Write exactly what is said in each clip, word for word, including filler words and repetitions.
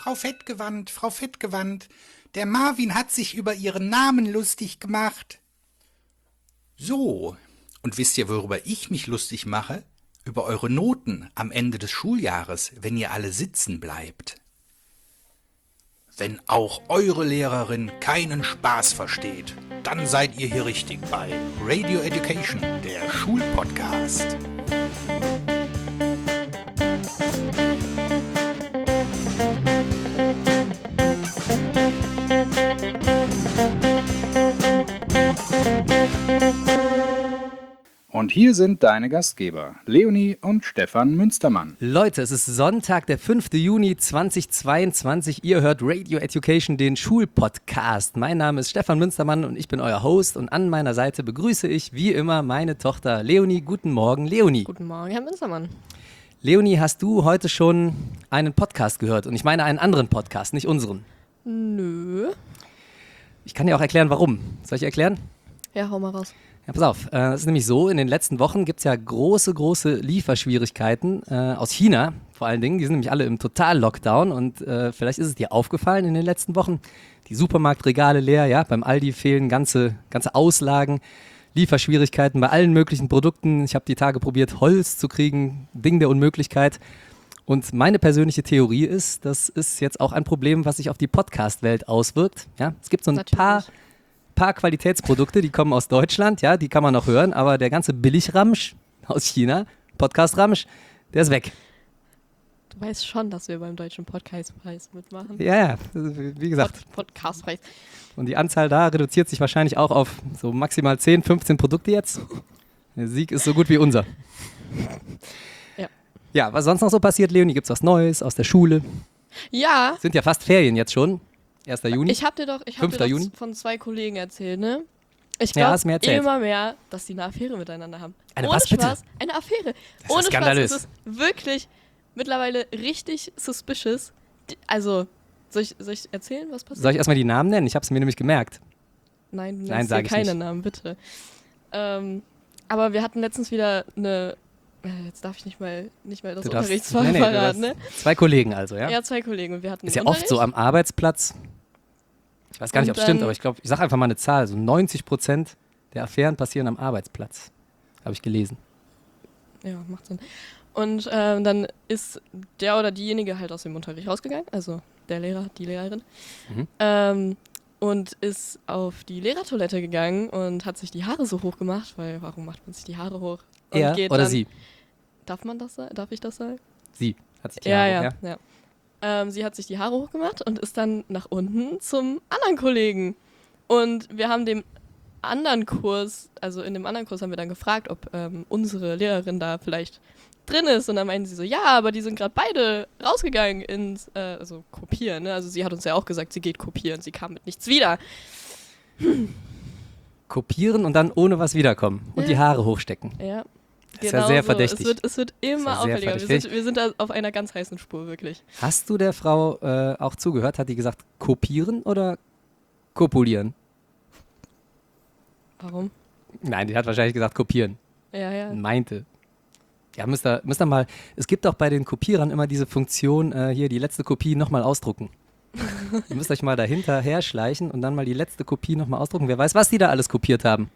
Frau Fettgewand, Frau Fettgewand, der Marvin hat sich über Ihren Namen lustig gemacht. So, und wisst ihr, worüber ich mich lustig mache? Über eure Noten am Ende des Schuljahres, wenn ihr alle sitzen bleibt. Wenn auch eure Lehrerin keinen Spaß versteht, dann seid ihr hier richtig bei Radio Education, der Schulpodcast. Und hier sind deine Gastgeber, Leonie und Stefan Münstermann. Leute, es ist Sonntag, der fünfte Juni zweitausendzweiundzwanzig. Ihr hört Radio Education, den Schulpodcast. Mein Name ist Stefan Münstermann und ich bin euer Host. Und an meiner Seite begrüße ich wie immer meine Tochter Leonie. Guten Morgen, Leonie. Guten Morgen, Herr Münstermann. Leonie, hast du heute schon einen Podcast gehört? Und ich meine einen anderen Podcast, nicht unseren. Nö. Ich kann dir auch erklären, warum. Soll ich erklären? Ja, hau mal raus. Ja, pass auf, äh, es ist nämlich so, in den letzten Wochen gibt es ja große, große Lieferschwierigkeiten äh, aus China vor allen Dingen. Die sind nämlich alle im Total-Lockdown und äh, vielleicht ist es dir aufgefallen in den letzten Wochen, die Supermarktregale leer, ja, beim Aldi fehlen ganze, ganze Auslagen, Lieferschwierigkeiten bei allen möglichen Produkten. Ich habe die Tage probiert, Holz zu kriegen, Ding der Unmöglichkeit. Und meine persönliche Theorie ist, das ist jetzt auch ein Problem, was sich auf die Podcast-Welt auswirkt. Ja, es gibt so ein Natürlich. paar... paar Qualitätsprodukte, die kommen aus Deutschland, ja, die kann man noch hören, aber der ganze Billigramsch aus China, Podcast-Ramsch, der ist weg. Du weißt schon, dass wir beim Deutschen Podcastpreis mitmachen. Ja, ja, wie gesagt. Pod- Podcastpreis. Und die Anzahl da reduziert sich wahrscheinlich auch auf so maximal zehn, fünfzehn Produkte jetzt. Der Sieg ist so gut wie unser. Ja. Ja, was sonst noch so passiert, Leonie? Gibt's was Neues aus der Schule? Ja. Sind ja fast Ferien jetzt schon. erster Juni. Ich hab dir doch, ich hab dir doch Juni. von zwei Kollegen erzählt, ne? Ich Ja, glaube hast mir erzählt. immer mehr, dass die eine Affäre miteinander haben. Eine Ohne was bitte? Spaß, eine Affäre. ist Ohne skandalös. Spaß, es ist wirklich mittlerweile richtig suspicious. Die, also, soll ich, soll ich erzählen, was passiert? Soll ich erstmal die Namen nennen? Ich habe es mir nämlich gemerkt. Nein, du Nein, nennst sag dir ich keine nicht. Namen, bitte. Ähm, aber wir hatten letztens wieder eine, äh, jetzt darf ich nicht mal, nicht mal das Du darfst- Unterrichtsfach nee, nee, du verraten, darfst- ne? Zwei Kollegen also, ja? Ja, zwei Kollegen und wir hatten Ist ja einen oft so am Arbeitsplatz. Ich weiß gar nicht, Und ob es stimmt, dann- aber ich glaube, ich sage einfach mal eine Zahl. So neunzig Prozent der Affären passieren am Arbeitsplatz. Habe ich gelesen. Ja, macht Sinn. Und ähm, dann ist der oder diejenige halt aus dem Unterricht rausgegangen, also der Lehrer, die Lehrerin, Mhm. ähm, und ist auf die Lehrertoilette gegangen und hat sich die Haare so hoch gemacht, weil warum macht man sich die Haare hoch? Und Er geht oder dann, sie? Darf man das sagen? Darf ich das sagen? Sie hat sich die Ja, Haare, ja, ja. ja. Ähm, sie hat sich die Haare hochgemacht und ist dann nach unten zum anderen Kollegen. Und wir haben dem anderen Kurs, also in dem anderen Kurs haben wir dann gefragt, ob ähm, unsere Lehrerin da vielleicht drin ist. Und dann meinten sie so, ja, aber die sind gerade beide rausgegangen ins, äh, also kopieren. Ne? Also sie hat uns ja auch gesagt, sie geht kopieren. Sie kam mit nichts wieder. Kopieren und dann ohne was wiederkommen. Und Ja. die Haare hochstecken. Ja. Das ist ja sehr so. verdächtig. Es wird, es wird ist immer ja sehr auffälliger. Wir verdächtig. sind, wir sind da auf einer ganz heißen Spur, wirklich. Hast du der Frau äh, auch zugehört? Hat die gesagt, kopieren oder kopulieren? Warum? Nein, die hat wahrscheinlich gesagt, kopieren. Ja, ja. Meinte. Ja, müsst ihr, müsst ihr mal, es gibt auch bei den Kopierern immer diese Funktion, äh, hier die letzte Kopie nochmal ausdrucken. Ihr müsst euch mal dahinter herschleichen und dann mal die letzte Kopie nochmal ausdrucken. Wer weiß, was die da alles kopiert haben.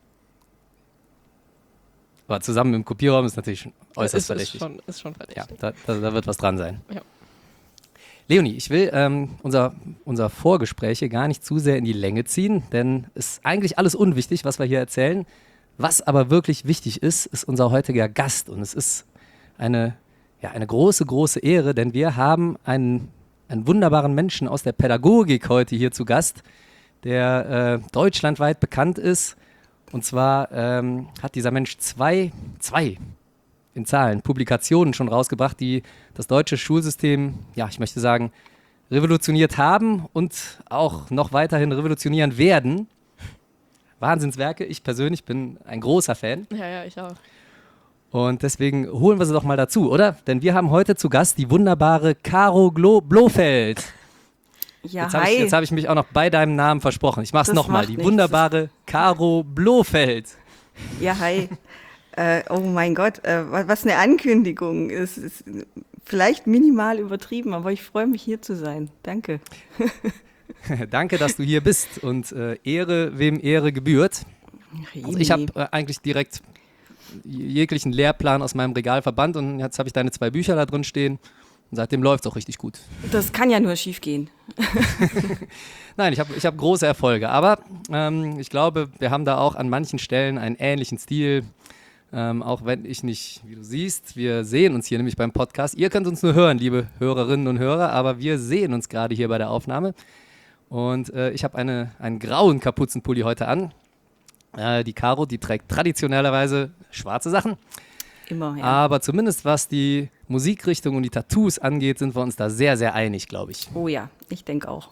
Aber zusammen im Kopierraum ist natürlich schon äußerst ist, ist, verdächtig. schon, ist schon verdächtig. Ja, da, da, da wird was dran sein. Ja. Leonie, ich will ähm, unser, unser Vorgespräch hier gar nicht zu sehr in die Länge ziehen, denn es ist eigentlich alles unwichtig, was wir hier erzählen. Was aber wirklich wichtig ist, ist unser heutiger Gast. Und es ist eine, ja, eine große, große Ehre, denn wir haben einen, einen wunderbaren Menschen aus der Pädagogik heute hier zu Gast, der äh, deutschlandweit bekannt ist. Und zwar ähm, hat dieser Mensch zwei, zwei in Zahlen, Publikationen schon rausgebracht, die das deutsche Schulsystem, ja, ich möchte sagen, revolutioniert haben und auch noch weiterhin revolutionieren werden. Wahnsinnswerke, ich persönlich bin ein großer Fan. Ja, ja, ich auch. Und deswegen holen wir sie doch mal dazu, oder? Denn wir haben heute zu Gast die wunderbare Caro Glo- Blofeld. Ja, Jetzt habe hi. ich, jetzt hab ich mich auch noch bei deinem Namen versprochen. Ich mach's Das nochmal. macht Die nichts. wunderbare Caro Blofeld. Ja, hi. äh, oh mein Gott, äh, wa- was eine Ankündigung. Es ist vielleicht minimal übertrieben, aber ich freue mich, hier zu sein. Danke. Danke, dass du hier bist und äh, Ehre, wem Ehre gebührt. Also ich habe äh, eigentlich direkt jeglichen Lehrplan aus meinem Regal verbannt und jetzt habe ich deine zwei Bücher da drin stehen und seitdem läuft es auch richtig gut. Das kann ja nur schief gehen. Nein, ich habe ich hab große Erfolge, aber ähm, ich glaube, wir haben da auch an manchen Stellen einen ähnlichen Stil, ähm, auch wenn ich nicht, wie du siehst, wir sehen uns hier nämlich beim Podcast. Ihr könnt uns nur hören, liebe Hörerinnen und Hörer, aber wir sehen uns gerade hier bei der Aufnahme und äh, ich habe eine, einen grauen Kapuzenpulli heute an. Äh, die Caro, die trägt traditionellerweise schwarze Sachen. Immer, ja. Aber zumindest was die Musikrichtung und die Tattoos angeht, sind wir uns da sehr, sehr einig, glaube ich. Oh ja, ich denke auch.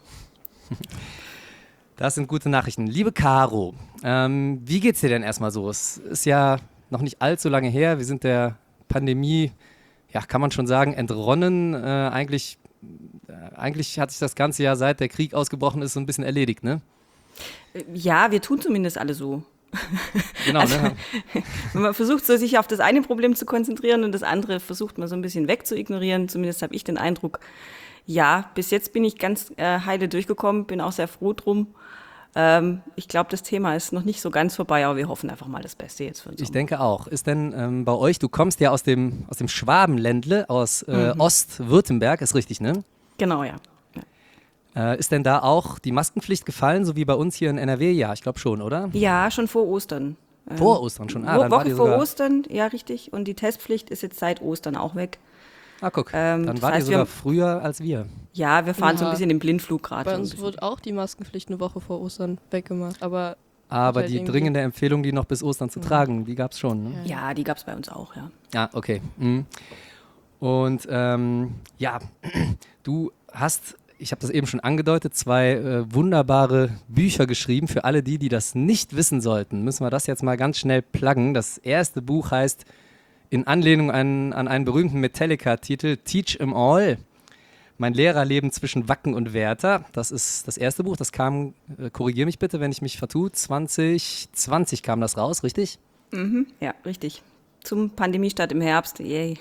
Das sind gute Nachrichten. Liebe Caro, ähm, wie geht's dir denn erstmal so? Es ist ja noch nicht allzu lange her. Wir sind der Pandemie, ja, kann man schon sagen, entronnen. Äh, eigentlich, äh, eigentlich hat sich das ganze Jahr, seit der Krieg ausgebrochen ist, so ein bisschen erledigt, ne? Ja, wir tun zumindest alle so. Genau, also, ne? Man versucht so, sich auf das eine Problem zu konzentrieren und das andere versucht man so ein bisschen wegzuignorieren. Zumindest habe ich den Eindruck, ja, bis jetzt bin ich ganz äh, heile durchgekommen, bin auch sehr froh drum. Ähm, ich glaube, das Thema ist noch nicht so ganz vorbei, aber wir hoffen einfach mal das Beste jetzt für uns. Ich denke auch. Ist denn ähm, bei euch, du kommst ja aus dem, aus dem Schwabenländle, aus äh, mhm. Ostwürttemberg, ist richtig, ne? Genau, ja. Äh, ist denn da auch die Maskenpflicht gefallen, so wie bei uns hier in N R W? Ja, ich glaube schon, oder? Ja, schon vor Ostern. Vor Ostern schon? Ah, Wo, dann Woche war die vor sogar Ostern, ja richtig. Und die Testpflicht ist jetzt seit Ostern auch weg. Ah, guck, Ähm, dann das war die heißt, sogar wir- früher als wir. Ja, wir fahren so ein Ja. bisschen im Blindflug gerade. Bei so ein uns bisschen. wurde auch die Maskenpflicht eine Woche vor Ostern weggemacht, aber Aber halt die irgendwie- dringende Empfehlung, die noch bis Ostern zu tragen, die gab es schon, ne? Ja, die gab es bei uns auch, ja. Ja, okay. Mhm. Und ähm, ja, du hast, ich habe das eben schon angedeutet, zwei äh, wunderbare Bücher geschrieben. Für alle die, die das nicht wissen sollten, müssen wir das jetzt mal ganz schnell pluggen. Das erste Buch heißt, in Anlehnung an, an einen berühmten Metallica-Titel, Teach 'em All. Mein Lehrerleben zwischen Wacken und Werther. Das ist das erste Buch. Das kam, äh, korrigier mich bitte, wenn ich mich vertue, zwanzig zwanzig kam das raus, richtig? Mhm, ja, richtig. Zum Pandemiestart im Herbst, yay.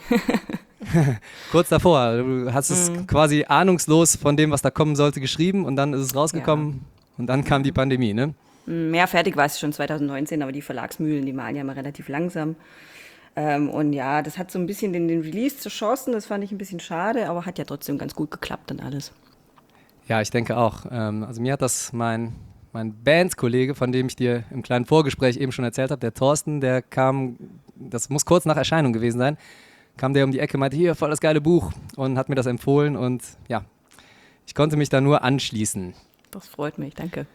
Kurz davor. Du hast es quasi ahnungslos von dem, was da kommen sollte, geschrieben und dann ist es rausgekommen und dann kam die Pandemie, ne? Mehr fertig war es schon zwanzig neunzehn, aber die Verlagsmühlen, die malen ja mal relativ langsam. Ähm, und ja, das hat so ein bisschen den, den Release zerschossen, das fand ich ein bisschen schade, aber hat ja trotzdem ganz gut geklappt und alles. Ja, ich denke auch. Ähm, also mir hat das mein, mein Bandkollege, von dem ich dir im kleinen Vorgespräch eben schon erzählt habe, der Thorsten, der kam, das muss kurz nach Erscheinung gewesen sein, kam der um die Ecke, meinte, hier, voll das geile Buch und hat mir das empfohlen und ja, ich konnte mich da nur anschließen. Das freut mich, danke.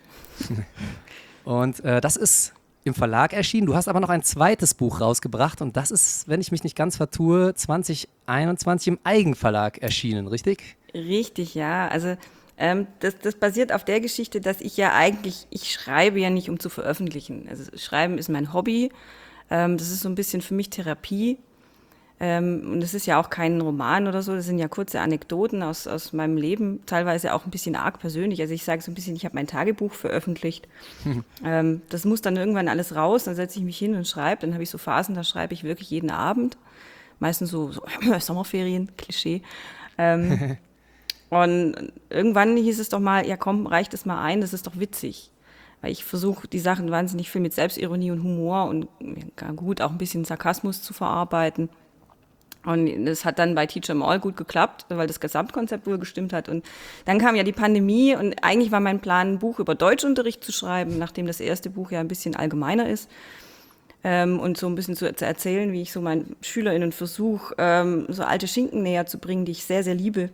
Und äh, das ist im Verlag erschienen. Du hast aber noch ein zweites Buch rausgebracht und das ist, wenn ich mich nicht ganz vertue, zwanzig einundzwanzig im Eigenverlag erschienen, richtig? Richtig, ja. Also ähm, das, das basiert auf der Geschichte, dass ich ja eigentlich, ich schreibe ja nicht, um zu veröffentlichen. Also Schreiben ist mein Hobby. Ähm, das ist so ein bisschen für mich Therapie. Ähm, und es ist ja auch kein Roman oder so, das sind ja kurze Anekdoten aus, aus meinem Leben, teilweise auch ein bisschen arg persönlich. Also ich sage so ein bisschen, ich habe mein Tagebuch veröffentlicht. ähm, das muss dann irgendwann alles raus, dann setze ich mich hin und schreibe. Dann habe ich so Phasen, da schreibe ich wirklich jeden Abend. Meistens so, so Sommerferien, Klischee. Ähm, und irgendwann hieß es doch mal, ja komm, reicht es mal ein, das ist doch witzig. Weil ich versuche, die Sachen wahnsinnig viel mit Selbstironie und Humor und ja, gut, auch ein bisschen Sarkasmus zu verarbeiten. Und das hat dann bei Teach 'em All gut geklappt, weil das Gesamtkonzept wohl gestimmt hat. Und dann kam ja die Pandemie und eigentlich war mein Plan, ein Buch über Deutschunterricht zu schreiben, nachdem das erste Buch ja ein bisschen allgemeiner ist. Ähm, und so ein bisschen zu, zu erzählen, wie ich so meinen SchülerInnen versuche, ähm, so alte Schinken näher zu bringen, die ich sehr, sehr liebe.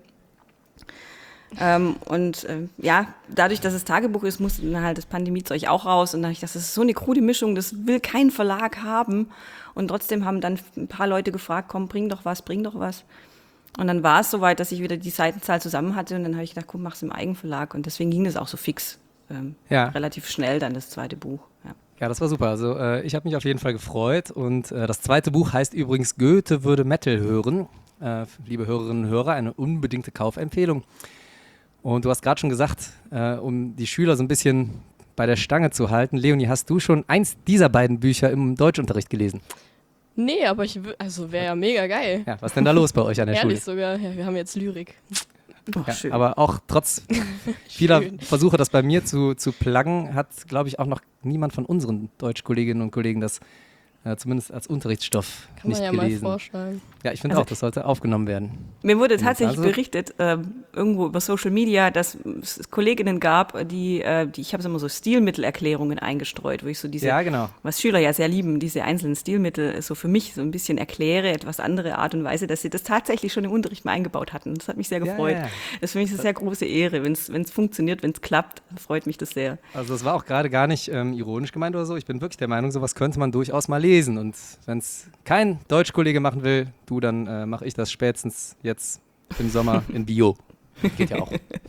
Ähm, und äh, ja, dadurch, dass es Tagebuch ist, musste dann halt das Pandemiezeug auch raus. Und dann dachte ich, das ist so eine krude Mischung, das will kein Verlag haben. Und trotzdem haben dann ein paar Leute gefragt, komm, bring doch was, bring doch was. Und dann war es soweit, dass ich wieder die Seitenzahl zusammen hatte. Und dann habe ich gedacht, komm, mach's im Eigenverlag. Und deswegen ging das auch so fix. Ähm, Ja. Relativ schnell dann das zweite Buch. Ja. Ja, das war super. Also äh, ich habe mich auf jeden Fall gefreut und äh, das zweite Buch heißt übrigens Goethe würde Metal hören. Äh, liebe Hörerinnen und Hörer, eine unbedingte Kaufempfehlung. Und du hast gerade schon gesagt, äh, um die Schüler so ein bisschen bei der Stange zu halten, Leonie, hast du schon eins dieser beiden Bücher im Deutschunterricht gelesen? Nee, aber ich wü- also wäre ja mega geil. Ja, was ist denn da los bei euch an der Schule? Ehrlich sogar, ja, wir haben jetzt Lyrik. Ach, Ja, schön. aber auch trotz vieler Schön. Versuche, das bei mir zu, zu pluggen, hat, glaube ich, auch noch niemand von unseren Deutschkolleginnen und Kollegen das äh, zumindest als Unterrichtsstoff Kann nicht man ja mal gelesen. vorschlagen. Ja, ich finde Also- auch, das sollte aufgenommen werden. Mir wurde tatsächlich Also- berichtet, ähm, irgendwo über Social Media, dass es Kolleginnen gab, die, äh, die ich habe immer so Stilmittelerklärungen eingestreut, wo ich so diese, Ja, genau. was Schüler ja sehr lieben, diese einzelnen Stilmittel so für mich so ein bisschen erkläre, etwas andere Art und Weise, dass sie das tatsächlich schon im Unterricht mal eingebaut hatten. Das hat mich sehr Ja, gefreut. ja, ja. Das ist für mich eine sehr große Ehre. Wenn es funktioniert, wenn es klappt, freut mich das sehr. Also das war auch gerade gar nicht ähm, ironisch gemeint oder so. Ich bin wirklich der Meinung, sowas könnte man durchaus mal lesen. Und wenn es kein Deutschkollege machen will, du, dann äh, mache ich das spätestens jetzt im Sommer in Bio. Geht ja auch.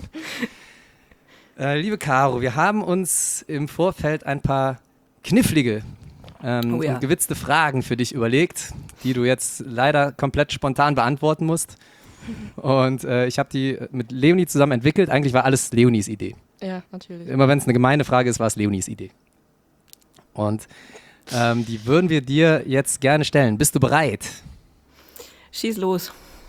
Äh, liebe Caro, wir haben uns im Vorfeld ein paar knifflige ähm, Oh ja. und gewitzte Fragen für dich überlegt, die du jetzt leider komplett spontan beantworten musst. Und äh, ich habe die mit Leonie zusammen entwickelt. Eigentlich war alles Leonies Idee. Ja, natürlich. Immer wenn es eine gemeine Frage ist, war es Leonies Idee. Und ähm, die würden wir dir jetzt gerne stellen. Bist du bereit? Schieß los.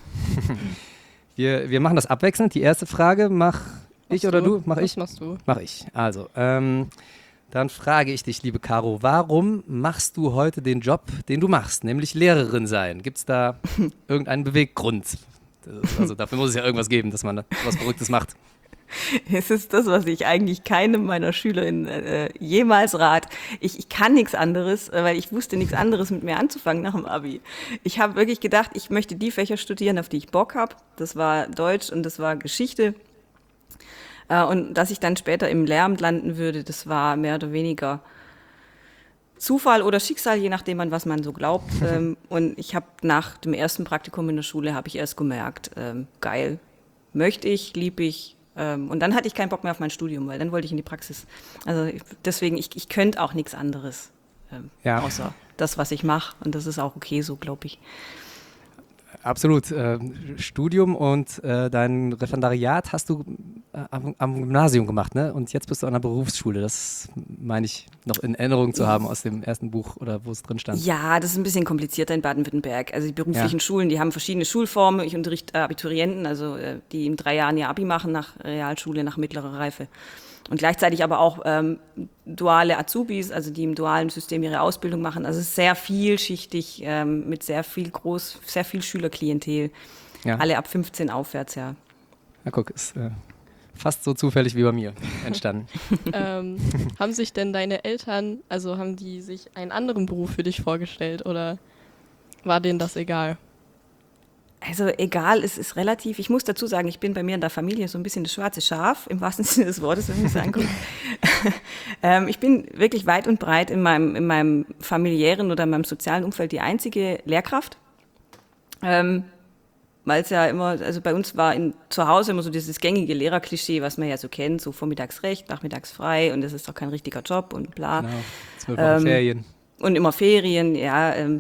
Wir, wir machen das abwechselnd. Die erste Frage mach ich Machst oder du? Mach Was ich? machst du? Mach ich. Also, ähm, dann frage ich dich, liebe Caro, warum machst du heute den Job, den du machst, nämlich Lehrerin sein? Gibt es da irgendeinen Beweggrund? Das- Also dafür muss es ja irgendwas geben, dass man was Verrücktes macht. Es ist das, was ich eigentlich keinem meiner Schülerinnen äh, jemals rat. Ich, ich kann nichts anderes, äh, weil ich wusste nichts anderes mit mir anzufangen nach dem Abi. Ich habe wirklich gedacht, ich möchte die Fächer studieren, auf die ich Bock habe. Das war Deutsch und das war Geschichte. Äh, und dass ich dann später im Lehramt landen würde, das war mehr oder weniger Zufall oder Schicksal, je nachdem an was man so glaubt. ähm, und ich habe nach dem ersten Praktikum in der Schule, habe ich erst gemerkt, ähm, geil, möchte ich, lieb ich. Ähm, und dann hatte ich keinen Bock mehr auf mein Studium, weil dann wollte ich in die Praxis. Also ich- deswegen, ich, ich könnte auch nichts anderes, ähm, Ja. außer das, was ich mache. Und das ist auch okay so, glaube ich. Absolut. Äh, Studium und äh, dein Referendariat hast du äh, am, am Gymnasium gemacht, ne? Und jetzt bist du an der Berufsschule. Das meine ich noch in Erinnerung zu haben aus dem ersten Buch oder wo es drin stand. Ja, das ist ein bisschen komplizierter in Baden-Württemberg. Also die beruflichen Ja. Schulen, die haben verschiedene Schulformen. Ich unterrichte Abiturienten, also äh, die in drei Jahren ihr Abi machen nach Realschule, nach mittlerer Reife. Und gleichzeitig aber auch ähm, duale Azubis, also die im dualen System ihre Ausbildung machen. Also es ist sehr vielschichtig, ähm, mit sehr viel groß, sehr viel Schülerklientel. Ja. Alle ab fünfzehn aufwärts, ja. Na guck, ist äh, fast so zufällig wie bei mir entstanden. ähm, haben sich denn deine Eltern, also haben die sich einen anderen Beruf für dich vorgestellt oder war denen das egal? Also egal, es ist relativ. Ich muss dazu sagen, ich bin bei mir in der Familie so ein bisschen das schwarze Schaf, im wahrsten Sinne des Wortes, wenn man so anguckt. ähm, ich bin wirklich weit und breit in meinem, in meinem familiären oder in meinem sozialen Umfeld die einzige Lehrkraft. Ähm, weil es ja immer, also bei uns war in, zu Hause immer so dieses gängige Lehrerklischee, was man ja so kennt, so vormittags recht, nachmittags frei und das ist doch kein richtiger Job und bla. Genau. Zwölf Wochen Ähm, Ferien. Und immer Ferien, ja, ähm,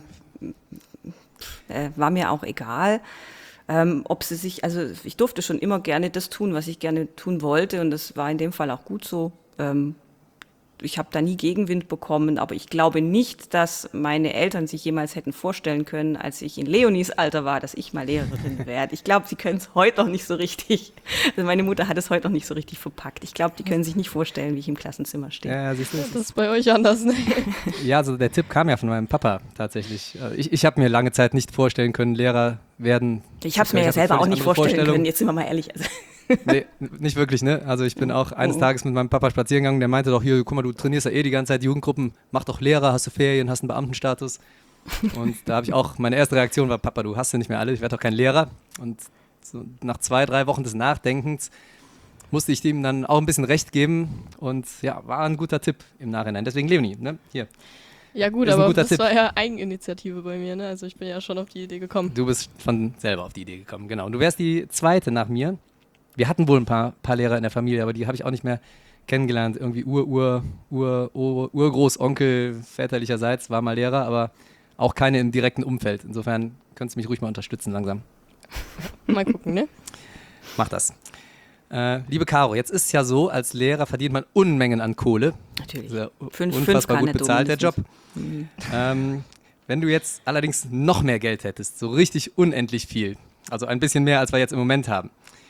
äh, war mir auch egal. Ähm, ob sie sich, also ich durfte schon immer gerne das tun, was ich gerne tun wollte und das war in dem Fall auch gut so. Ähm, ich habe da nie Gegenwind bekommen, aber ich glaube nicht, dass meine Eltern sich jemals hätten vorstellen können, als ich in Leonies Alter war, dass ich mal Lehrerin werde. Ich glaube, sie können es heute noch nicht so richtig, also meine Mutter hat es heute noch nicht so richtig verpackt. Ich glaube, die können sich nicht vorstellen, wie ich im Klassenzimmer stehe. Ja, ja, siehst du, Das ist bei euch anders, ne? ja, also der Tipp kam ja von meinem Papa tatsächlich. Äh, Ich, ich habe mir lange Zeit nicht vorstellen können, Lehrer werden. Ich habe es mir ja hatte selber völlig auch nicht andere vorstellen Vorstellungen. können, jetzt sind wir mal ehrlich. Also, Nee, nicht wirklich, ne? Also ich bin auch eines Tages mit meinem Papa spazieren gegangen, der meinte doch, hier, guck mal, du trainierst ja eh die ganze Zeit Jugendgruppen, mach doch Lehrer, hast du Ferien, hast einen Beamtenstatus. Und da habe ich auch, meine erste Reaktion war, Papa, du hast ja nicht mehr alle, ich werde doch kein Lehrer. Und so nach zwei, drei Wochen des Nachdenkens musste ich ihm dann auch ein bisschen recht geben und ja, war ein guter Tipp im Nachhinein. Deswegen Leonie, ne? Hier, Ja gut, Ist ein aber guter das Tipp. war ja Eigeninitiative bei mir, ne? Also ich bin ja schon auf die Idee gekommen. du bist von selber auf die Idee gekommen, genau. Und du wärst die zweite nach mir. Wir hatten wohl ein paar, paar Lehrer in der Familie, aber die habe ich auch nicht mehr kennengelernt. Irgendwie Ur, Ur, Ur, Ur, Urgroßonkel väterlicherseits war mal Lehrer, aber auch keine im direkten Umfeld. Insofern könntest du mich ruhig mal unterstützen langsam. Mal gucken, ne? Mach das. Äh, liebe Caro, jetzt ist es ja so, als Lehrer verdient man Unmengen an Kohle. natürlich. Ist ja Fünf- unfassbar fünf gut Kanne bezahlt, der Job. mindestens. Ähm, Wenn du jetzt allerdings noch mehr Geld hättest, so richtig unendlich viel, also ein bisschen mehr, als wir jetzt im Moment haben,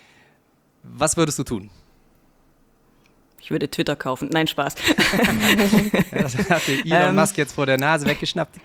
was würdest du tun? Ich würde Twitter kaufen. Nein, Spaß. Ja, das hat dir Elon Ähm. Musk jetzt vor der Nase weggeschnappt.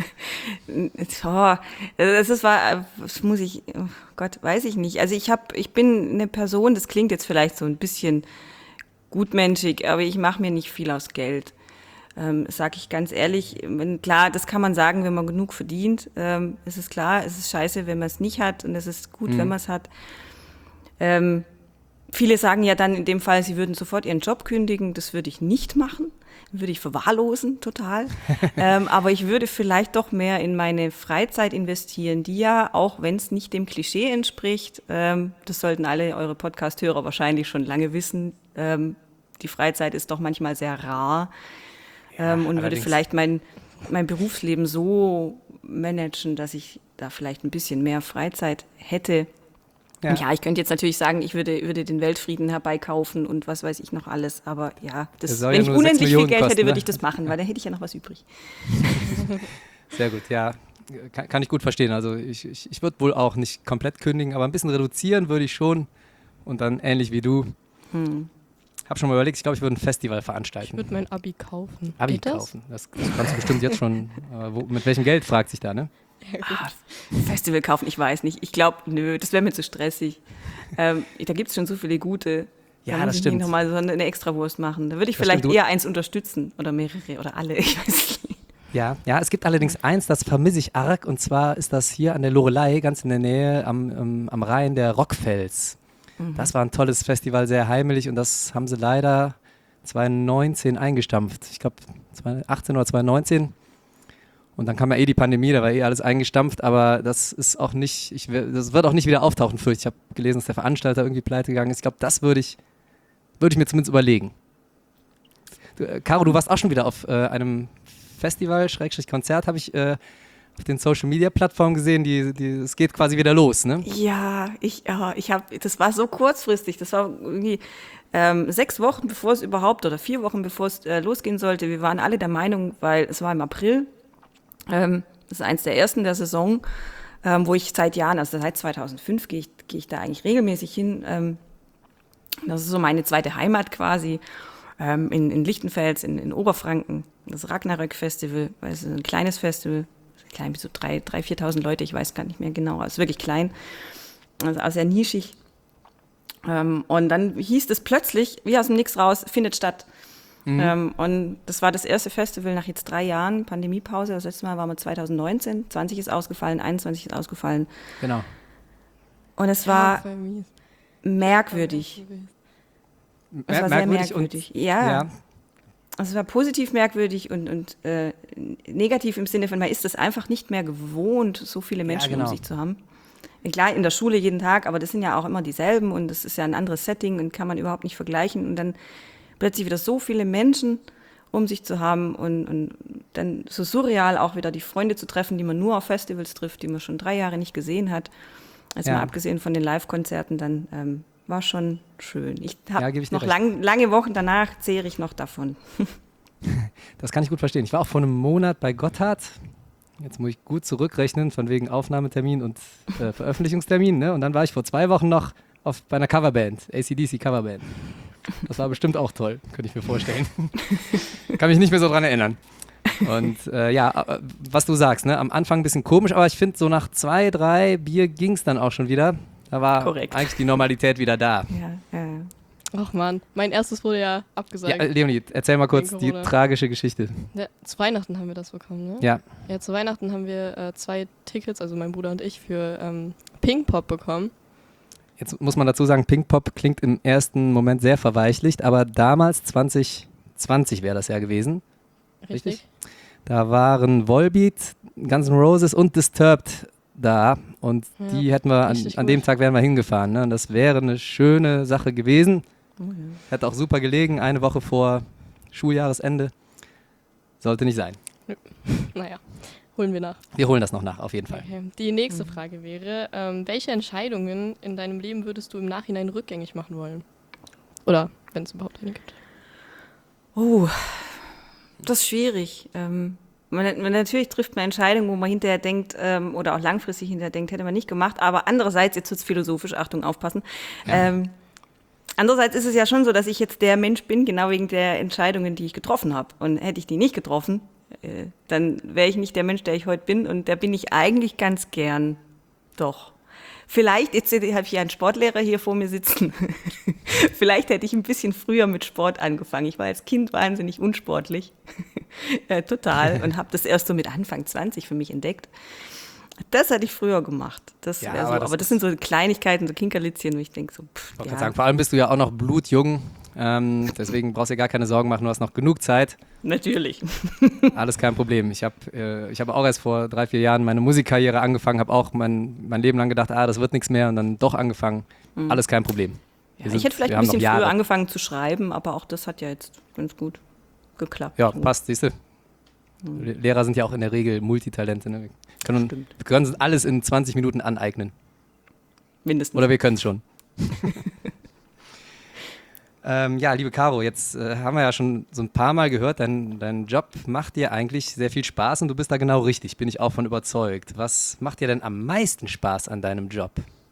Oh, das ist, war, das muss ich, oh Gott, weiß ich nicht. Also ich habe, ich bin eine Person, das klingt jetzt vielleicht so ein bisschen gutmenschig, aber ich mache mir nicht viel aus Geld. Ähm, sag ich ganz ehrlich, wenn, klar, das kann man sagen, wenn man genug verdient. Ähm, es ist klar, es ist scheiße, wenn man es nicht hat, und es ist gut, Mhm. wenn man es hat. Ähm, viele sagen ja dann in dem Fall, sie würden sofort ihren Job kündigen. Das würde ich nicht machen. Würde ich verwahrlosen, total. ähm, aber ich würde vielleicht doch mehr in meine Freizeit investieren, die ja, auch wenn es nicht dem Klischee entspricht, ähm, das sollten alle eure Podcast-Hörer wahrscheinlich schon lange wissen, ähm, die Freizeit ist doch manchmal sehr rar, ähm, und würde allerdings. vielleicht mein, mein Berufsleben so managen, dass ich da vielleicht ein bisschen mehr Freizeit hätte. Ja. Ja, ja, ich könnte jetzt natürlich sagen, ich würde, würde den Weltfrieden herbeikaufen und was weiß ich noch alles, aber ja, Der das, soll wenn ja ich nur sechs unendlich viel Millionen Geld hätte, kosten, würde ne? ich das machen, weil dann hätte ich ja noch was übrig. Sehr gut, ja. Kann, kann ich gut verstehen. Also ich, ich, ich würde wohl auch nicht komplett kündigen, aber ein bisschen reduzieren würde ich schon. Und dann ähnlich wie du. Hm. Hab schon mal überlegt, ich glaube, ich würde ein Festival Ich veranstalten. würde mein Abi kaufen. Abi Geht das? kaufen. Das, das kannst du bestimmt jetzt schon. Aber wo, mit welchem Geld, fragt sich da, ne? Ja, gut. Ah, Festival kaufen, ich weiß nicht. Ich glaube, nö, das wäre mir zu stressig. Ähm, da gibt es schon so viele gute. Ja, da muss das ich stimmt. nicht nochmal so eine Extrawurst machen. Da würde ich Das vielleicht stimmt, du- eher eins unterstützen oder mehrere oder alle, ich weiß nicht. Ja, ja, es gibt allerdings eins, das vermisse ich arg, und zwar ist das hier an der Loreley, ganz in der Nähe am, am, am Rhein, der Rockfels. Das war ein tolles Festival, sehr heimelig, und das haben sie leider zwanzig neunzehn eingestampft. Ich glaube zwanzig achtzehn oder zwanzig neunzehn. Und dann kam ja eh die Pandemie, da war eh alles eingestampft, aber das ist auch nicht, ich, wer- das wird auch nicht wieder auftauchen, fürchte ich. Ich habe gelesen, dass der Veranstalter irgendwie pleite gegangen ist. Ich glaube, das würde ich, würde ich mir zumindest überlegen. Du, äh, Caro, du warst auch schon wieder auf äh, einem Festival, Schrägstrich Konzert, habe ich äh, auf den Social Media Plattformen gesehen, die, die, es geht quasi wieder los, ne? Ja, ich, ja, ich habe, das war so kurzfristig. Das war irgendwie ähm, sechs Wochen, bevor es überhaupt, oder vier Wochen, bevor es äh, losgehen sollte. Wir waren alle der Meinung, weil es war im April. Ähm, das ist eins der ersten der Saison, ähm, wo ich seit Jahren, also seit zweitausendfünf gehe ich, gehe ich da eigentlich regelmäßig hin. Ähm, das ist so meine zweite Heimat quasi. Ähm, in, in Lichtenfels, in, in Oberfranken, das Ragnarök-Festival, weil es ist ein kleines Festival, klein bis so drei, drei, viertausend Leute, ich weiß gar nicht mehr genau, es ist wirklich klein, also auch sehr nischig. Ähm, und dann hieß es plötzlich, wie aus dem Nix raus, findet statt. Mhm. Ähm, und das war das erste Festival nach jetzt drei Jahren Pandemiepause. Das letzte Mal waren wir zwanzig neunzehn, zwanzig ist ausgefallen, einundzwanzig ist ausgefallen. Genau. Und es Ja, war voll mies. merkwürdig. Es war sehr merkwürdig. Und, ja. ja, Also es war positiv merkwürdig und, und äh, negativ im Sinne von, man ist es einfach nicht mehr gewohnt, so viele Menschen genau. um sich zu haben. Klar, in der Schule jeden Tag, aber das sind ja auch immer dieselben und das ist ja ein anderes Setting und kann man überhaupt nicht vergleichen. Und dann plötzlich wieder so viele Menschen um sich zu haben und, und dann so surreal auch wieder die Freunde zu treffen, die man nur auf Festivals trifft, die man schon drei Jahre nicht gesehen hat. Also Ja. mal abgesehen von den Live-Konzerten, dann ähm, war schon schön. Ich Ja, habe gebe ich dir noch recht. lang, lange Wochen danach zehre ich noch davon. das kann ich gut verstehen. Ich war auch vor einem Monat bei Gotthard. Jetzt muss ich gut zurückrechnen, von wegen Aufnahmetermin und äh, Veröffentlichungstermin. Ne? Und dann war ich vor zwei Wochen noch auf, bei einer Coverband, A C D C Coverband. Das war bestimmt auch toll, könnte ich mir vorstellen. Kann mich nicht mehr so dran erinnern. Und äh, ja, äh, was du sagst, ne? Am Anfang ein bisschen komisch, aber ich finde, so nach zwei, drei Bier ging es dann auch schon wieder. Da war Korrekt. eigentlich die Normalität wieder da. Ja, ja. Ach man, mein erstes wurde ja abgesagt. Ja, äh, Leonie, erzähl mal kurz Wegen die Corona. tragische Geschichte. Ja, zu Weihnachten haben wir das bekommen, ne? Ja, Ja, zu Weihnachten haben wir äh, zwei Tickets, also mein Bruder und ich, für ähm, Pinkpop bekommen. jetzt muss man dazu sagen, Pinkpop klingt im ersten Moment sehr verweichlicht, aber damals, zwanzig zwanzig wäre das ja gewesen. Richtig? Richtig. Da waren Volbeat, Guns N' Roses und Disturbed da, und Ja, die hätten wir, an, richtig an gut. dem Tag wären wir hingefahren. Ne? Und das wäre eine schöne Sache gewesen. Oh ja. Hätte auch super gelegen, eine Woche vor Schuljahresende. Sollte nicht sein. Naja, holen wir nach. Wir holen das noch nach, auf jeden Fall. Okay. Die nächste Frage wäre, ähm, welche Entscheidungen in deinem Leben würdest du im Nachhinein rückgängig machen wollen? Oder wenn es überhaupt eine gibt. Oh, das ist schwierig. Ähm, Man, man, natürlich trifft man Entscheidungen, wo man hinterher denkt, ähm, oder auch langfristig hinterher denkt, hätte man nicht gemacht. Aber andererseits, jetzt wird es philosophisch, Achtung, aufpassen. Ja. Ähm, andererseits ist es ja schon so, dass ich jetzt der Mensch bin, genau wegen der Entscheidungen, die ich getroffen habe. Und hätte ich die nicht getroffen, äh, dann wäre ich nicht der Mensch, der ich heute bin. Und der bin ich eigentlich ganz gern. Doch. Vielleicht, jetzt habe ich ja einen Sportlehrer hier vor mir sitzen, vielleicht hätte ich ein bisschen früher mit Sport angefangen. Ich war als Kind wahnsinnig unsportlich, ja, total, und habe das erst so mit Anfang zwanzig für mich entdeckt. Das hätte ich früher gemacht. Das ja, so, aber, das aber das sind so Kleinigkeiten, so Kinkerlitzchen, wo ich denke so, pff, ich ja. sagen, vor allem bist du ja auch noch blutjung, ähm, deswegen brauchst du dir gar keine Sorgen machen, du hast noch genug Zeit. Natürlich. Alles kein Problem. Ich habe äh, ich hab auch erst vor drei, vier Jahren meine Musikkarriere angefangen, habe auch mein, mein Leben lang gedacht, ah, das wird nichts mehr und dann doch angefangen. Mhm. Alles kein Problem. Ja, sind, ich hätte vielleicht ein bisschen früher angefangen zu schreiben, aber auch das hat ja jetzt ganz gut geklappt. Ja, passt, siehst du. Mhm. Lehrer sind ja auch in der Regel Multitalente. Ne? Wir können, wir können uns alles in zwanzig Minuten aneignen. Mindestens. Oder wir können es schon. ähm, ja, liebe Caro, jetzt äh, haben wir ja schon so ein paar Mal gehört, dein, dein Job macht dir eigentlich sehr viel Spaß und du bist da genau richtig, bin ich auch von überzeugt. Was macht dir denn am meisten Spaß an deinem Job?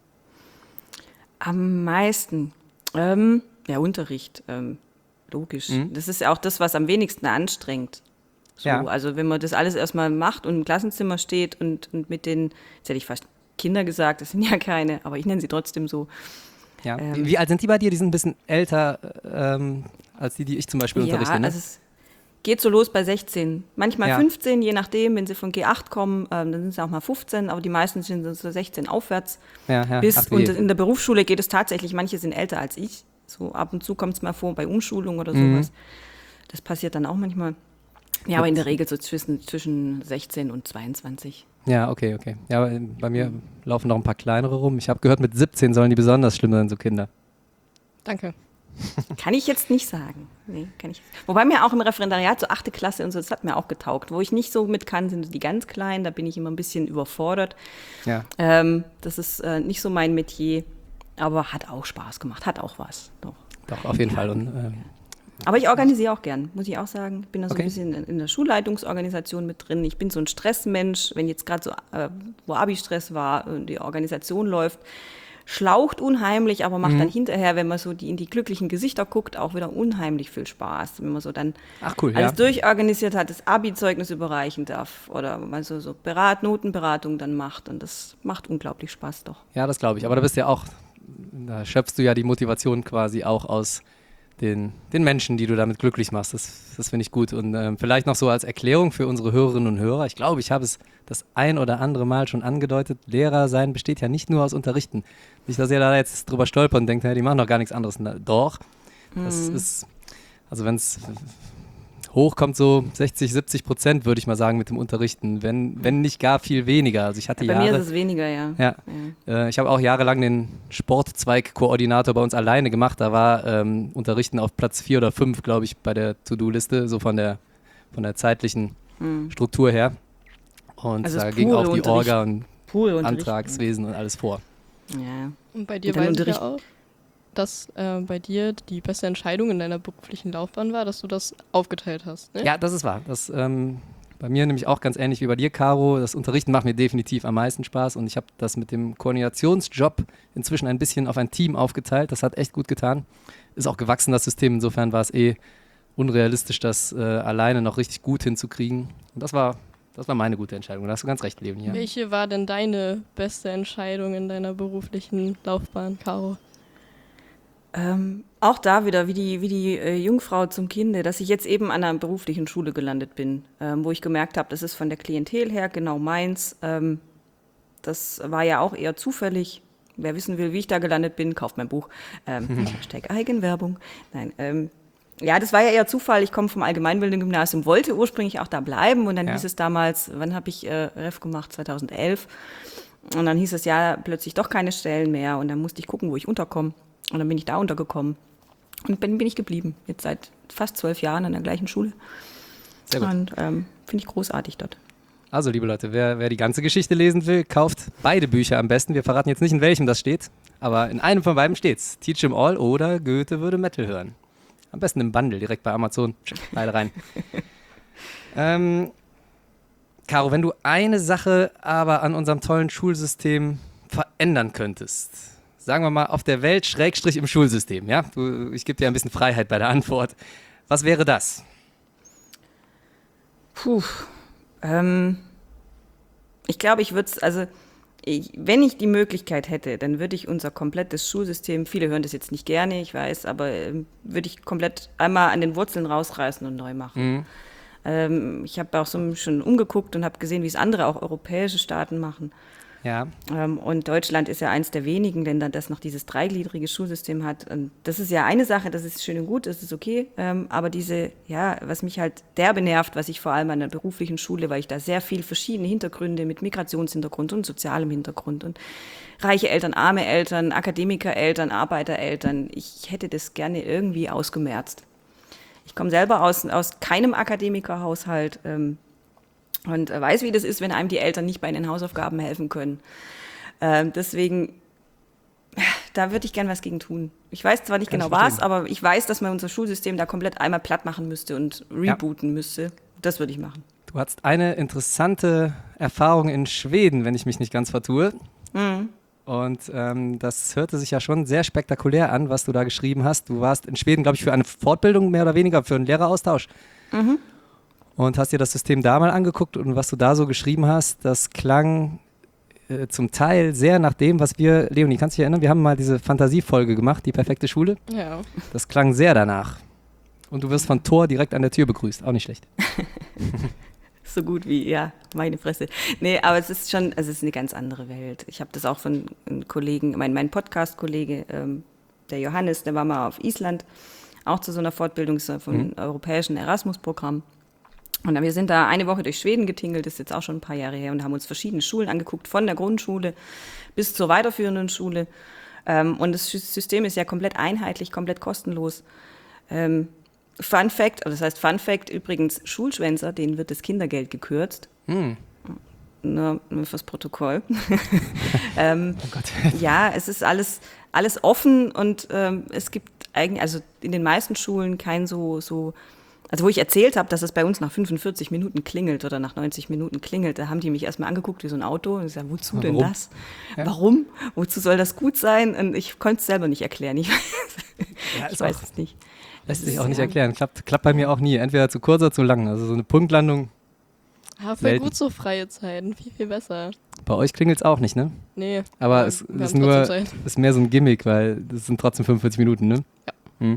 Am meisten? Ähm, der Unterricht, ähm, logisch. Mhm. Das ist ja auch das, was am wenigsten anstrengt. So, ja. Also wenn man das alles erstmal macht und im Klassenzimmer steht und, und mit den, jetzt hätte ich fast Kinder gesagt, das sind ja keine, aber ich nenne sie trotzdem so. Ja. Ähm, wie, wie alt sind die bei dir? Die sind ein bisschen älter ähm, als die, die ich zum Beispiel ja, unterrichte, ne? Also es geht so los bei sechzehn, manchmal ja. fünfzehn, je nachdem, wenn sie von G acht kommen, ähm, dann sind es auch mal fünfzehn, aber die meisten sind so sechzehn aufwärts. Ja, ja. Bis, Ach, und in der Berufsschule geht es tatsächlich, manche sind älter als ich, so ab und zu kommt es mal vor bei Umschulung oder sowas. Mhm. Das passiert dann auch manchmal. Ja, aber in der Regel so zwischen, zwischen sechzehn und zweiundzwanzig. Ja, okay, okay. Ja, bei mir laufen noch ein paar kleinere rum. Ich habe gehört, mit siebzehn sollen die besonders schlimm sein, so Kinder. Danke. Kann ich jetzt nicht sagen. Nee, kann ich. Wobei mir auch im Referendariat so achte Klasse und so, das hat mir auch getaugt. Wo ich nicht so mit kann, sind die ganz Kleinen, da bin ich immer ein bisschen überfordert. Ja. Ähm, das ist äh, nicht so mein Metier, aber hat auch Spaß gemacht, hat auch was. Doch, Doch auf jeden ja. Fall. Und, ähm Aber ich organisiere auch gern, muss ich auch sagen. Ich bin da so okay. ein bisschen in der Schulleitungsorganisation mit drin. Ich bin so ein Stressmensch, wenn jetzt gerade so, äh, wo Abi-Stress war und die Organisation läuft, schlaucht unheimlich, aber macht mhm. dann hinterher, wenn man so die, in die glücklichen Gesichter guckt, auch wieder unheimlich viel Spaß. Wenn man so dann Ach, cool, alles ja. durchorganisiert hat, das Abi-Zeugnis überreichen darf oder man so, so Berat, Notenberatung dann macht und das macht unglaublich Spaß doch. Ja, das glaube ich. Aber da bist ja auch, da schöpfst du ja die Motivation quasi auch aus Den, den Menschen, die du damit glücklich machst. Das, das finde ich gut. Und ähm, vielleicht noch so als Erklärung für unsere Hörerinnen und Hörer. Ich glaube, ich habe es das ein oder andere Mal schon angedeutet. Lehrer sein besteht ja nicht nur aus Unterrichten. Nicht, dass ihr da jetzt drüber stolpert und denkt, hey, die machen doch gar nichts anderes. Na, doch. Das Mhm. ist, also wenn es hochkommt, so sechzig, siebzig Prozent, würde ich mal sagen, mit dem Unterrichten. Wenn, wenn nicht gar viel weniger. Also ich hatte Bei Jahre, mir ist es weniger, ja. ja. ja. Äh, ich habe auch jahrelang den Sportzweig-Koordinator bei uns alleine gemacht. Da war ähm, Unterrichten auf Platz vier oder fünf, glaube ich, bei der To-Do-Liste, so von der, von der zeitlichen Mhm. Struktur her. Und Also da das ging pure auch die Unterricht- Orga und Pure Unterricht. Antragswesen und alles vor. Ja. Und bei dir Und dann weiß ich Unterricht- ja auch, dass äh, bei dir die beste Entscheidung in deiner beruflichen Laufbahn war, dass du das aufgeteilt hast. Ne? Ja, das ist wahr. Das ähm, bei mir nämlich auch ganz ähnlich wie bei dir, Caro. Das Unterrichten macht mir definitiv am meisten Spaß und ich habe das mit dem Koordinationsjob inzwischen ein bisschen auf ein Team aufgeteilt. Das hat echt gut getan. Ist auch gewachsen, das System. Insofern war es eh unrealistisch, das äh, alleine noch richtig gut hinzukriegen. Und das war, das war meine gute Entscheidung. Da hast du ganz recht, Leonie. Ja. Welche war denn deine beste Entscheidung in deiner beruflichen Laufbahn, Caro? Ähm, auch da wieder, wie die, wie die äh, Jungfrau zum Kinde, dass ich jetzt eben an einer beruflichen Schule gelandet bin, ähm, wo ich gemerkt habe, das ist von der Klientel her genau meins. Ähm, das war ja auch eher zufällig. Wer wissen will, wie ich da gelandet bin, kauft mein Buch. Ähm, Hashtag Eigenwerbung. Nein, ähm, ja, das war ja eher Zufall. Ich komme vom allgemeinbildenden Gymnasium, wollte ursprünglich auch da bleiben und dann Ja. hieß es damals, wann habe ich äh, Ref gemacht? zweitausendelf. Und dann hieß es ja plötzlich doch keine Stellen mehr und dann musste ich gucken, wo ich unterkomme. Und dann bin ich da untergekommen und bin, bin ich geblieben. Jetzt seit fast zwölf Jahren an der gleichen Schule. Sehr gut. Und ähm, finde ich großartig dort. Also, liebe Leute, wer, wer die ganze Geschichte lesen will, kauft beide Bücher am besten. Wir verraten jetzt nicht, in welchem das steht, aber in einem von beiden steht's. Teach 'em All oder Goethe würde Metal hören. Am besten im Bundle, direkt bei Amazon. Beide rein. ähm, Caro, wenn du eine Sache aber an unserem tollen Schulsystem verändern könntest, sagen wir mal auf der Welt, Schrägstrich im Schulsystem, ja? Du, ich gebe dir ein bisschen Freiheit bei der Antwort. Was wäre das? Puh. Ähm, ich glaube, ich würde es, also ich, wenn ich die Möglichkeit hätte, dann würde ich unser komplettes Schulsystem, viele hören das jetzt nicht gerne, ich weiß, aber ähm, würde ich komplett einmal an den Wurzeln rausreißen und neu machen. Mhm. Ähm, ich habe auch so schon umgeguckt und habe gesehen, wie es andere, auch europäische Staaten machen. Ja. Ähm, und Deutschland ist ja eins der wenigen Länder, das noch dieses dreigliedrige Schulsystem hat. Und das ist ja eine Sache, das ist schön und gut, das ist okay. Ähm, aber diese, ja, was mich halt derbe nervt, was ich vor allem an der beruflichen Schule, weil ich da sehr viel verschiedene Hintergründe mit Migrationshintergrund und sozialem Hintergrund und reiche Eltern, arme Eltern, Akademikereltern, Arbeitereltern, ich hätte das gerne irgendwie ausgemerzt. Ich komme selber aus, aus keinem Akademikerhaushalt, ähm, und weiß, wie das ist, wenn einem die Eltern nicht bei den Hausaufgaben helfen können. Ähm, deswegen, da würde ich gern was gegen tun. Ich weiß zwar nicht Kann genau ich was, verstehen. aber ich weiß, dass man unser Schulsystem da komplett einmal platt machen müsste und rebooten müsste. Das würde ich machen. Du hattest eine interessante Erfahrung in Schweden, wenn ich mich nicht ganz vertue. Mhm. Und ähm, das hörte sich ja schon sehr spektakulär an, was du da geschrieben hast. Du warst in Schweden, glaube ich, für eine Fortbildung mehr oder weniger, für einen Lehreraustausch. Mhm. Und hast dir das System da mal angeguckt und was du da so geschrieben hast, das klang äh, zum Teil sehr nach dem, was wir, Leonie, kannst du dich erinnern, wir haben mal diese Fantasiefolge gemacht, die perfekte Schule. Ja. Das klang sehr danach. Und du wirst von Thor direkt an der Tür begrüßt, auch nicht schlecht. So gut wie, ja, meine Fresse. Nee, aber es ist schon, also es ist eine ganz andere Welt. Ich habe das auch von einem Kollegen, mein, mein Podcast-Kollege, ähm, der Johannes, der war mal auf Island, auch zu so einer Fortbildung so vom Mhm. europäischen Erasmus-Programm. Und wir sind da eine Woche durch Schweden getingelt, das ist jetzt auch schon ein paar Jahre her, und haben uns verschiedene Schulen angeguckt, von der Grundschule bis zur weiterführenden Schule. Ähm, und das System ist ja komplett einheitlich, komplett kostenlos. Ähm, Fun Fact, das heißt Fun Fact übrigens, Schulschwänzer, denen wird das Kindergeld gekürzt. Hm. Nur, nur fürs Protokoll. ähm, Oh Gott. ja, es ist alles, alles offen und ähm, es gibt eigentlich, also in den meisten Schulen kein so, so also wo ich erzählt habe, dass es bei uns nach fünfundvierzig Minuten klingelt oder nach neunzig Minuten klingelt, da haben die mich erstmal angeguckt wie so ein Auto und ich sage, wozu denn Warum? das? Ja. Warum? Wozu soll das gut sein? Und ich konnte es selber nicht erklären. Ich, Ja, ich ist weiß auch- es nicht. Lässt Das sich ist, auch nicht ja. erklären. Klappt, klappt bei mir auch nie. Entweder zu kurz oder zu lang. Also so eine Punktlandung. Ja, voll Selten. gut so freie Zeiten, viel, viel besser. Bei euch klingelt es auch nicht, ne? Nee. Aber ja, es wir ist haben nur, trotzdem Zeit. ist mehr so ein Gimmick, weil das sind trotzdem fünfundvierzig Minuten, ne? Ja. Hm.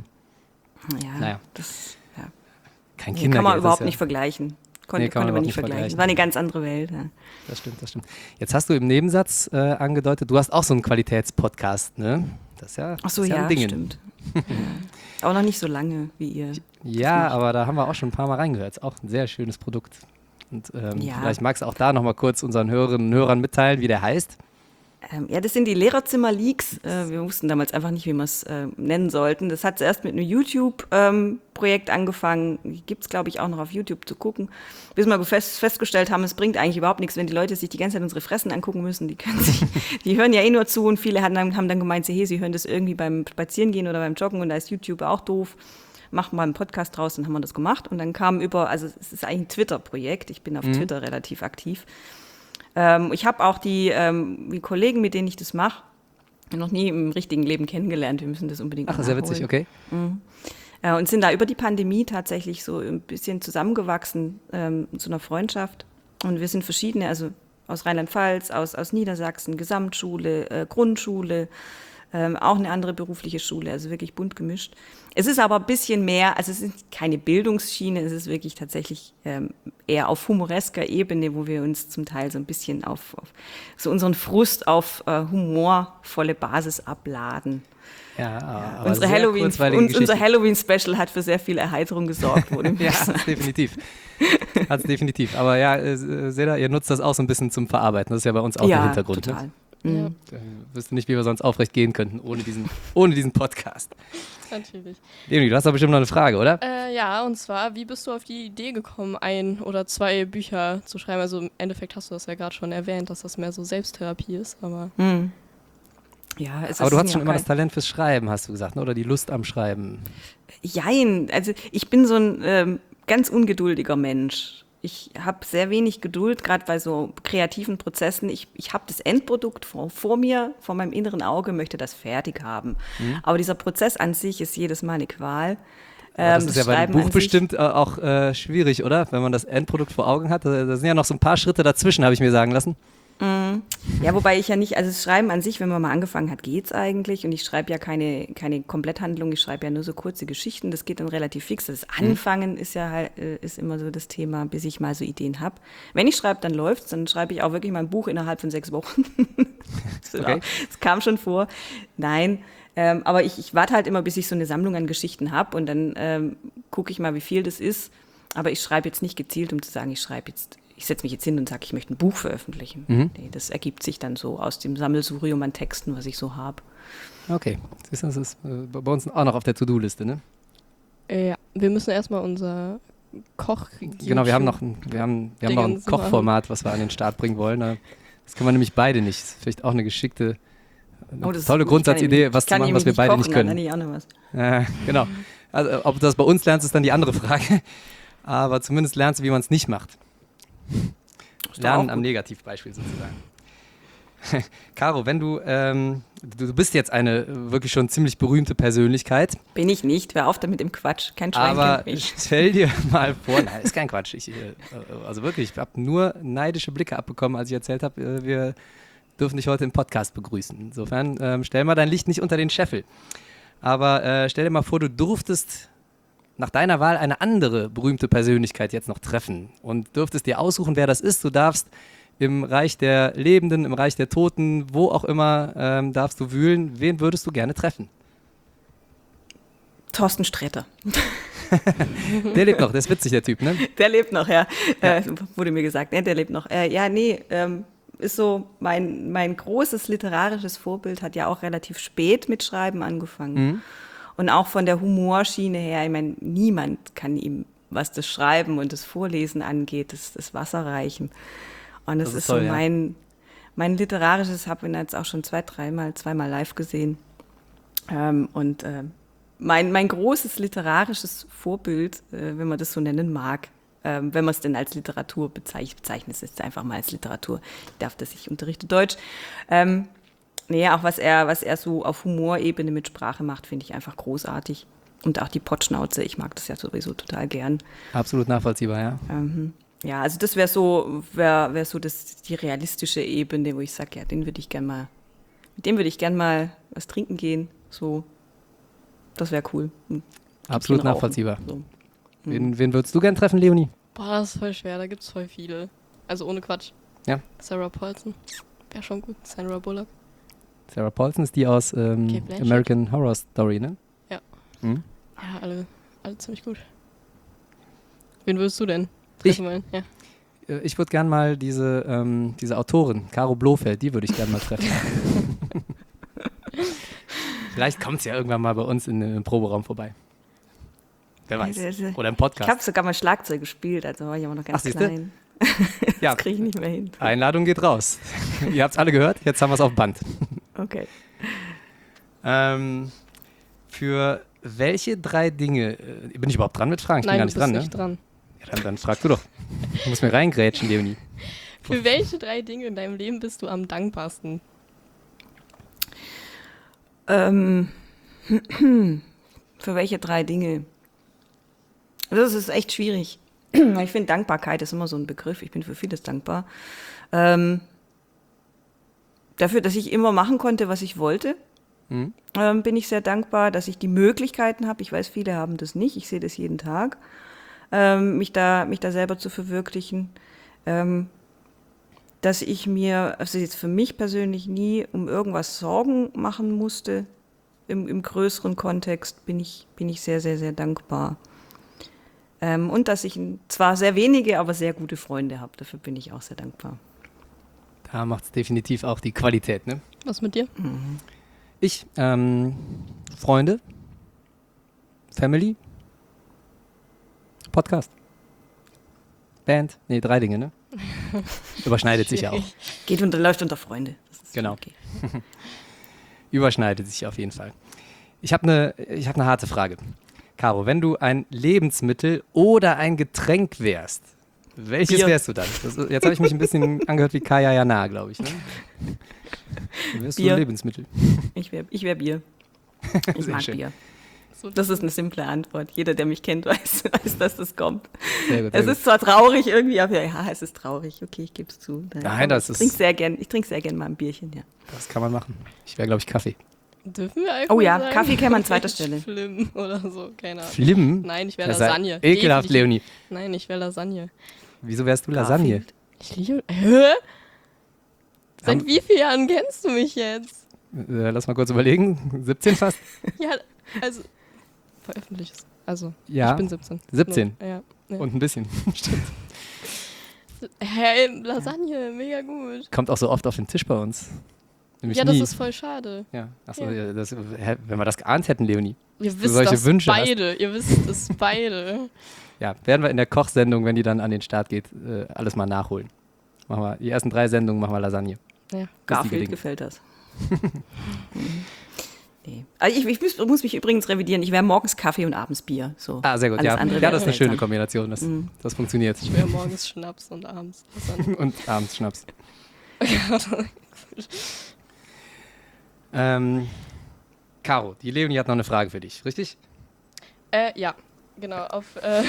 Ja, Naja. das ja. Kein Nee, Kindergeld. kann man das überhaupt ist ja, nicht vergleichen. Kon, Nee, kann man konnte man überhaupt nicht nicht vergleichen. vergleichen. Es war eine ganz andere Welt. Ja. Das stimmt, das stimmt. Jetzt hast du im Nebensatz äh, angedeutet, du hast auch so einen Qualitätspodcast, ne? Das ist ja, Ach so, das ist ja, ja, ein Ding. stimmt. ja. Auch noch nicht so lange wie ihr. Ja, aber da haben wir auch schon ein paar Mal reingehört. Ist auch ein sehr schönes Produkt. Und ähm, Ja. vielleicht magst du auch da nochmal kurz unseren Hörerinnen und Hörern mitteilen, wie der heißt. Ähm, ja, das sind die Lehrerzimmer-Leaks. Äh, wir wussten damals einfach nicht, wie wir es äh, nennen sollten. Das hat zuerst mit einem YouTube-Projekt angefangen. Gibt es, glaube ich, auch noch auf YouTube zu gucken. Bis wir fest, festgestellt haben, es bringt eigentlich überhaupt nichts, wenn die Leute sich die ganze Zeit unsere Fressen angucken müssen. Die, können sich, die hören ja eh nur zu und viele haben dann, haben dann gemeint, sie, hey, sie hören das irgendwie beim Spazierengehen oder beim Joggen und da ist YouTube auch doof. Machen wir einen Podcast draus, dann haben wir das gemacht. Und dann kam über, also es ist eigentlich ein Twitter-Projekt. Ich bin auf Mhm. Twitter relativ aktiv. Ähm, ich habe auch die, ähm, die Kollegen, mit denen ich das mache, noch nie im richtigen Leben kennengelernt. Wir müssen das unbedingt Ach, mal sehr nachholen. witzig, okay. Äh, und sind da über die Pandemie tatsächlich so ein bisschen zusammengewachsen ähm, zu einer Freundschaft. Und wir sind verschiedene, also aus Rheinland-Pfalz, aus, aus Niedersachsen, Gesamtschule, äh, Grundschule, ähm, auch eine andere berufliche Schule, also wirklich bunt gemischt. Es ist aber ein bisschen mehr, also es ist keine Bildungsschiene, es ist wirklich tatsächlich ähm, eher auf humoresker Ebene, wo wir uns zum Teil so ein bisschen auf, auf so unseren Frust auf äh, humorvolle Basis abladen. Ja, aber Unsere sehr Halloween, kurzweilige uns, unser Geschichte. Halloween-Special hat für sehr viel Erheiterung gesorgt. Wurde mir Ja, gesagt. hat's definitiv. Hat's definitiv. Aber ja, äh, Seda, ihr nutzt das auch so ein bisschen zum Verarbeiten. Das ist ja bei uns auch der Ja, Hintergrund. total. Ne? Ja, Äh, wüsste nicht, wie wir sonst aufrecht gehen könnten ohne diesen, ohne diesen Podcast. natürlich. Leonie, du hast doch bestimmt noch eine Frage, oder? Äh, ja, und zwar, wie bist du auf die Idee gekommen, ein oder zwei Bücher zu schreiben? Also im Endeffekt hast du das ja gerade schon erwähnt, dass das mehr so Selbsttherapie ist, aber Hm. Ja, es Aber ist du hast ja schon auch immer kein- das Talent fürs Schreiben, hast du gesagt, ne? Oder die Lust am Schreiben. Jein, also ich bin so ein ähm, ganz ungeduldiger Mensch. ich habe sehr wenig Geduld, gerade bei so kreativen Prozessen. Ich, ich habe das Endprodukt vor, vor mir, vor meinem inneren Auge, möchte das fertig haben. Mhm. Aber dieser Prozess an sich ist jedes Mal eine Qual. Aber das Ähm, ist ja bei Schreiben dem Buch an sich- bestimmt äh, auch äh, schwierig, oder? Wenn man das Endprodukt vor Augen hat. Da, da sind ja noch so ein paar Schritte dazwischen, habe ich mir sagen lassen. Ja, wobei ich ja nicht, also das Schreiben an sich, wenn man mal angefangen hat, geht's eigentlich. Und ich schreibe ja keine, keine Kompletthandlung, ich schreibe ja nur so kurze Geschichten. Das geht dann relativ fix. Das Anfangen ist ja halt, äh, ist immer so das Thema, bis ich mal so Ideen habe. Wenn ich schreibe, dann läuft's. Dann schreibe ich auch wirklich mein Buch innerhalb von sechs Wochen. Das Okay. kam schon vor. Nein. Ähm, aber ich, ich warte halt immer, bis ich so eine Sammlung an Geschichten habe und dann ähm, gucke ich mal, wie viel das ist. Aber ich schreibe jetzt nicht gezielt, um zu sagen, ich schreibe jetzt, ich setze mich jetzt hin und sage, ich möchte ein Buch veröffentlichen. Mhm. Nee, das ergibt sich dann so aus dem Sammelsurium an Texten, was ich so habe. Okay, siehst du, das ist äh, bei uns auch noch auf der To-Do-Liste, ne? Äh, Ja, wir müssen erstmal unser Koch. Genau, wir haben noch ein, wir haben, wir haben noch ein Dingens machen. Kochformat, was wir an den Start bringen wollen. Da- Das können wir nämlich beide nicht. Das ist vielleicht auch eine geschickte, eine Oh, das ist tolle gut. Ich Grundsatzidee, kann was ich zu kann machen, was nämlich wir beide kochen, nicht können. Dann lerne ich auch noch was. Äh, genau. Also, ob du das bei uns lernst, ist dann die andere Frage. Aber zumindest lernst du, wie man es nicht macht. Ist doch Lernen auch am gut. Negativbeispiel sozusagen. Caro, wenn du, ähm, du, du bist jetzt eine äh, wirklich schon ziemlich berühmte Persönlichkeit, Bin ich nicht. Hör auf damit im Quatsch. Kein Schwein aber kennt mich. stell dir mal vor, nein, ist kein Quatsch. Ich, äh, also wirklich, ich habe nur neidische Blicke abbekommen, als ich erzählt habe, äh, wir dürfen dich heute im Podcast begrüßen. Insofern, ähm, stell mal dein Licht nicht unter den Scheffel. Aber äh, stell dir mal vor, du durftest nach deiner Wahl eine andere berühmte Persönlichkeit jetzt noch treffen und dürftest dir aussuchen, wer das ist. Du darfst im Reich der Lebenden, im Reich der Toten, wo auch immer, ähm, darfst du wühlen. Wen würdest du gerne treffen? Thorsten Sträter. Der lebt noch, der ist witzig, der Typ, ne? Der lebt noch, ja. Äh, wurde mir gesagt, ne, der lebt noch. Äh, ja, nee, ähm, ist so, mein, mein großes literarisches Vorbild hat ja auch relativ spät mit Schreiben angefangen. Mhm. Und auch von der Humorschiene her, ich meine, niemand kann ihm, was das Schreiben und das Vorlesen angeht, das, das Wasser reichen. Und das, Das ist ist toll, so ja. mein, mein literarisches, habe ihn jetzt auch schon zwei, dreimal, zweimal live gesehen. Ähm, und äh, mein, mein großes literarisches Vorbild, äh, wenn man das so nennen mag, ähm, wenn man es denn als Literatur bezeichnet, bezeichnet es jetzt einfach mal als Literatur. Ich darf das, ich unterrichte Deutsch. Ähm, nee, auch was er, was er so auf Humorebene mit Sprache macht, finde ich einfach großartig. Und auch die Pottschnauze, ich mag das ja sowieso total gern. Absolut nachvollziehbar, ja. Ähm, ja, also das wäre so, wäre wär so das, die realistische Ebene, wo ich sage, ja, den würde ich gern mal, mit dem würde ich gern mal was trinken gehen. So, das wäre cool. Ein Absolut Stückchen rauchen, nachvollziehbar. So. Wen, wen würdest du gern treffen, Leonie? Boah, das ist voll schwer, da gibt's voll viele. Also ohne Quatsch. Ja. Sarah Paulson. Wäre schon gut. Sandra Bullock. Sarah Paulson ist die aus ähm, Kate Blanchett. American Horror Story, ne? Ja. Mhm. Ja, alle, alle ziemlich gut. Wen würdest du denn Ich? treffen wollen? Ja. Äh, Ich würde gern mal diese, ähm, diese Autorin, Caro Blofeld, die würde ich gern mal treffen. Vielleicht kommt sie ja irgendwann mal bei uns in, im Proberaum vorbei. Wer weiß. Also, Oder im Ich habe Podcast. sogar mal Schlagzeug gespielt, also war ich aber noch ganz Ach, siehste? klein. Ja, Das kriege ich nicht mehr hin. Einladung geht raus. Ihr habt es alle gehört, jetzt haben wir es auf Band. Okay. Ähm, für welche drei Dinge, äh, bin ich überhaupt dran mit Fragen? Ich Nein, bin gar du nicht bist dran, nicht ne? dran. Ja, dann, dann frag du doch. Du musst mir reingrätschen, Leonie. Für welche drei Dinge in deinem Leben bist du am dankbarsten? Ähm, für welche drei Dinge? Das ist echt schwierig. Ich finde, Dankbarkeit ist immer so ein Begriff. Ich bin für vieles dankbar. Ähm, dafür, dass ich immer machen konnte, was ich wollte, Mhm. ähm, bin ich sehr dankbar, dass ich die Möglichkeiten habe. Ich weiß, viele haben das nicht. Ich sehe das jeden Tag, ähm, mich da, mich da selber zu verwirklichen. Ähm, dass ich mir, also jetzt für mich persönlich nie um irgendwas Sorgen machen musste. Im, im größeren Kontext bin ich, bin ich sehr, sehr, sehr dankbar. Ähm, und dass ich n- zwar sehr wenige, aber sehr gute Freunde habe. Dafür bin ich auch sehr dankbar. Da macht es definitiv auch die Qualität, ne? Was mit dir? Ich, ähm, Freunde, Family, Podcast, Band, nee, drei Dinge, ne? Überschneidet sich ja auch. Schwierig. Geht und läuft unter Freunde. Das ist Genau. okay. Überschneidet sich auf jeden Fall. Ich habe eine ich hab ne harte Frage. Caro, wenn du ein Lebensmittel oder ein Getränk wärst, Welches Bier. wärst du dann? Das, jetzt habe ich mich ein bisschen angehört wie Kaya Jana, glaube ich. Ne? Dann wärst du Bier. ein Lebensmittel. Ich wäre ich wär Bier. Ich Sehr mag schön. Bier. So, Das ist eine simple Antwort. Jeder, der mich kennt, weiß, weiß dass das kommt. Sehr gut, sehr Es gut. ist zwar traurig irgendwie, aber ja, es ist traurig. Okay, ich gebe es zu. Nein, das ich ist- trinke sehr gern, ich trinke sehr gern mal ein Bierchen, ja. Das kann man machen. Ich wäre, glaube ich, Kaffee. dürfen wir Alkohol Oh ja, sagen? Kaffee käme an zweiter Stelle. Schlimm oder so, keine Ahnung. Schlimm? Nein, ich wäre Das sei Lasagne. Ekelhaft, Definitiv. Leonie. Nein, ich wäre Lasagne. Wieso wärst du Lasagne? Garfield. Ich liebe. Hä? Seit Haben- wie vielen Jahren kennst du mich jetzt? Äh, lass mal kurz überlegen. siebzehn fast? Ja, also. Veröffentlicht es. Also, Ja. ich bin siebzehn. siebzehn. Ja. ja. Und ein bisschen. Stimmt. Hey, Lasagne, mega gut. Kommt auch so oft auf den Tisch bei uns. Nämlich Ja, das nie. ist voll schade. Ja, achso, Ja. ja. Das, hä, wenn wir das geahnt hätten, Leonie. Ihr wisst solche das Wünsche hast. beide. Ihr wisst es beide. Ja, werden wir in der Kochsendung, wenn die dann an den Start geht, äh, alles mal nachholen. Machen wir die ersten drei Sendungen machen wir Lasagne. Ja. Garfield Gelegenheit. gefällt das. Mhm. Nee. Also ich, ich muss, muss mich übrigens revidieren. Ich wäre morgens Kaffee und abends Bier. So. Ah, sehr gut. Alles Ja, andere ja, wäre das ist eine seltsam. schöne Kombination. Das, Mhm. das funktioniert. Ich wäre morgens Schnaps und abends Lasagne. Und abends Schnaps. ähm, Caro, die Leonie hat noch eine Frage für dich, richtig? Äh, ja, genau. Auf, äh,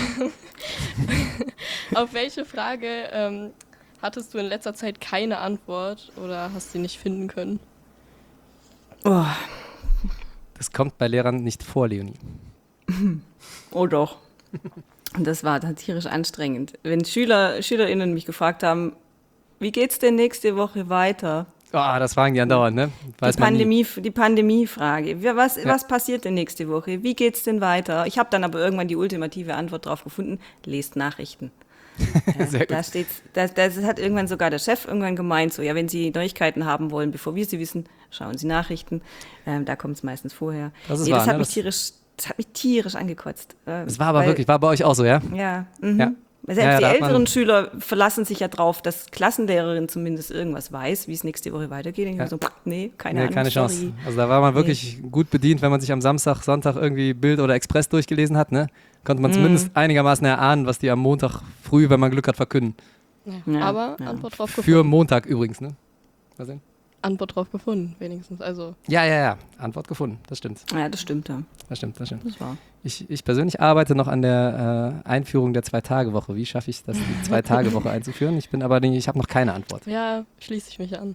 auf welche Frage ähm, hattest du in letzter Zeit keine Antwort oder hast sie nicht finden können? Oh, Das kommt bei Lehrern nicht vor, Leonie. oh doch. Und das war dann tierisch anstrengend. Wenn Schüler, SchülerInnen mich gefragt haben, wie geht's denn nächste Woche weiter? Ah, das fragen die andauernd, ne? Weiß Die, man nie. Pandemie, die Pandemiefrage. Wie- Was, Ja. was passiert denn nächste Woche? Wie geht's denn weiter? Ich habe dann aber irgendwann die ultimative Antwort drauf gefunden. Lest Nachrichten. Ja, Sehr gut. da steht's, das, das hat irgendwann sogar der Chef irgendwann gemeint, so, ja, wenn Sie Neuigkeiten haben wollen, bevor wir sie wissen, schauen Sie Nachrichten. Ähm, da kommt es meistens vorher. Das ist nee, wahr, das hat ne? mich Das- tierisch, das hat mich tierisch angekotzt. Ähm, Das war aber weil- wirklich, war bei euch auch so, ja? Ja, mhm. Ja. Selbst Ja, ja, die da hat man- älteren Schüler verlassen sich ja drauf, dass Klassenlehrerin zumindest irgendwas weiß, wie es nächste Woche weitergeht. Und ich Ja. war so, pff, nee, keine Nee, Ahnung, keine Chance. sorry. Also da war man wirklich gut bedient, wenn man sich am Samstag, Sonntag irgendwie Bild oder Express durchgelesen hat, ne? Konnte Mhm. man zumindest einigermaßen erahnen, was die am Montag früh, wenn man Glück hat, verkünden. Ja. Ja, Aber ja. Antwort drauf Für gefunden. Montag übrigens, ne? Mal sehen. Antwort drauf gefunden, wenigstens. Also, Ja, ja, ja. Antwort gefunden. Das stimmt. Ja, das stimmt, ja. Das stimmt, das stimmt. Das war. Ich, ich persönlich arbeite noch an der äh, Einführung der Zwei-Tage-Woche. Wie schaffe ich das, die Zwei-Tage-Woche einzuführen? Ich bin aber, ich habe noch keine Antwort. ja, schließe ich mich an.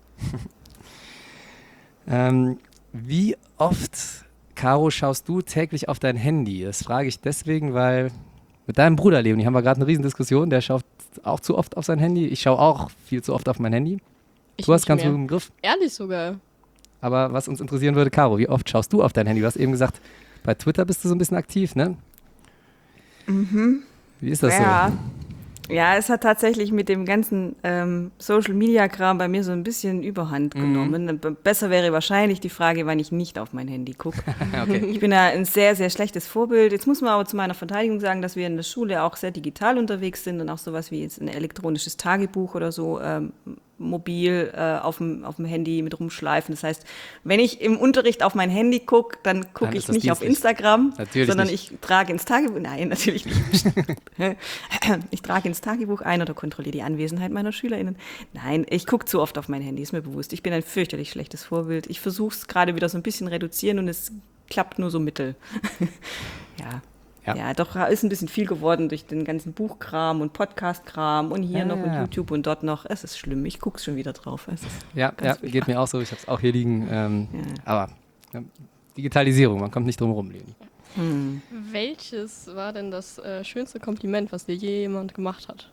Ähm, wie oft, Caro, schaust du täglich auf dein Handy? Das frage ich deswegen, weil mit deinem Bruder, Leonie, haben wir gerade eine Riesendiskussion. Der schaut auch zu oft auf sein Handy. Ich schaue auch viel zu oft auf mein Handy. Ich Du hast nicht ganz mehr. gut im Griff. Ehrlich sogar. Aber was uns interessieren würde, Caro, wie oft schaust du auf dein Handy? Du hast eben gesagt, bei Twitter bist du so ein bisschen aktiv, ne? Mhm. Wie ist das ja. so? Ja, es hat tatsächlich mit dem ganzen ähm, Social-Media-Kram bei mir so ein bisschen Überhand Mhm. genommen. B- Besser wäre wahrscheinlich die Frage, wann ich nicht auf mein Handy gucke. Okay. Ich bin da ein sehr, sehr schlechtes Vorbild. Jetzt muss man aber zu meiner Verteidigung sagen, dass wir in der Schule auch sehr digital unterwegs sind und auch sowas wie jetzt ein elektronisches Tagebuch oder so ähm, mobil äh, auf dem auf dem Handy mit rumschleifen. Das heißt, wenn ich im Unterricht auf mein Handy gucke, dann Dann gucke ist ich das nicht auf dienstlich. Instagram, Natürlich sondern nicht. ich trage ins Tagebuch, nein, natürlich nicht. Ich trage ins Tagebuch ein oder kontrolliere die Anwesenheit meiner SchülerInnen. Nein, ich gucke zu oft auf mein Handy, ist mir bewusst. Ich bin ein fürchterlich schlechtes Vorbild. Ich versuche es gerade wieder so ein bisschen reduzieren und es klappt nur so mittel. Ja. Ja. Ja. doch ist ein bisschen viel geworden durch den ganzen Buchkram und Podcastkram und hier Ja, noch und ja. YouTube und dort noch. Es ist schlimm, ich gucke schon wieder drauf. Es ist Ja, ganz ja furchtbar. geht mir auch so. Ich habe es auch hier liegen. Ähm, Ja. Aber ja, Digitalisierung, man kommt nicht drum rum, Leonie. Hm. Welches war denn das äh, schönste Kompliment, was dir je jemand gemacht hat?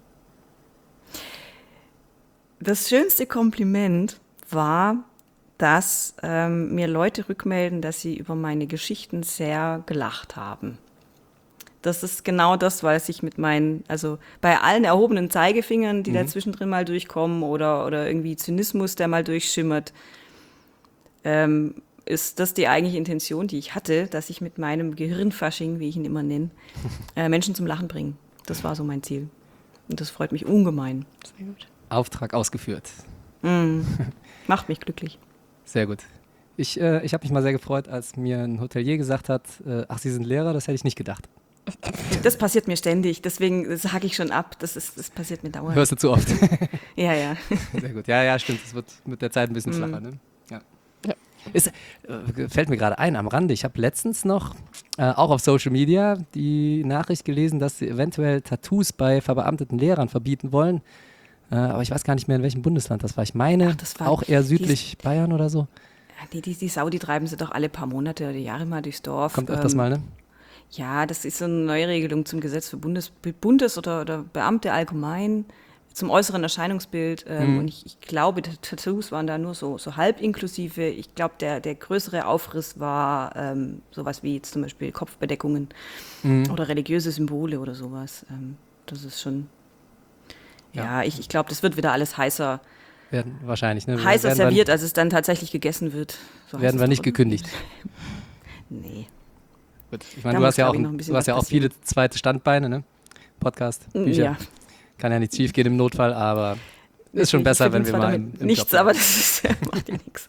Das schönste Kompliment war, dass ähm, mir Leute rückmelden, dass sie über meine Geschichten sehr gelacht haben. Das ist genau das, was ich mit meinen, also bei allen erhobenen Zeigefingern, die da zwischendrin mal durchkommen oder, oder irgendwie Zynismus, der mal durchschimmert, ähm, ist das die eigentliche Intention, die ich hatte, dass ich mit meinem Gehirnfasching, wie ich ihn immer nenne, äh, Menschen zum Lachen bringe. Das war so mein Ziel. Und das freut mich ungemein. Sehr gut. Auftrag ausgeführt. Mm. Macht mich glücklich. Sehr gut. Ich, äh, ich habe mich mal sehr gefreut, als mir ein Hotelier gesagt hat, äh, ach, Sie sind Lehrer, das hätte ich nicht gedacht. das passiert mir ständig, deswegen sage ich schon ab, das, ist, das passiert mir dauernd. Hörst du zu oft. Ja, ja. Sehr gut. Ja, ja, stimmt. Es wird mit der Zeit ein bisschen flacher. Ne? Ja. Ja. Ist, äh, fällt mir gerade ein, am Rande, ich habe letztens noch äh, auch auf Social Media die Nachricht gelesen, dass sie eventuell Tattoos bei verbeamteten Lehrern verbieten wollen. Äh, aber ich weiß gar nicht mehr, in welchem Bundesland das war. Ich meine, Ach, das war auch eher dies- südlich Bayern oder so. Die, die, die Sau, die treiben sie doch alle paar Monate oder Jahre mal durchs Dorf. Kommt öfters Ähm, mal, ne? Ja, das ist so eine Neuregelung zum Gesetz für Bundes, Bundes- oder, oder Beamte allgemein, zum äußeren Erscheinungsbild. Ähm, Mhm. Und ich, ich glaube, die Tattoos waren da nur so, so halb inklusive. Ich glaube, der, der größere Aufriss war ähm, sowas wie jetzt zum Beispiel Kopfbedeckungen Mhm. oder religiöse Symbole oder sowas. Ähm, das ist schon, ja, Ja. ich, ich glaube, das wird wieder alles heißer, Werden wahrscheinlich, ne? heißer werden serviert, als es dann tatsächlich gegessen wird. So Wir, heißt werden es wir doch, nicht oder? gekündigt. Nee. Gut. Ich Da meine, du muss, hast ja glaub auch, ich, noch ein bisschen du hast ja was auch viele zweite Standbeine, ne? Podcast, Bücher. Ja. Kann ja nichts schief gehen im Notfall, aber ist schon Ich besser, wenn verdiene wir zwar mal damit im, im nichts, Job aber das ist, macht ja nichts.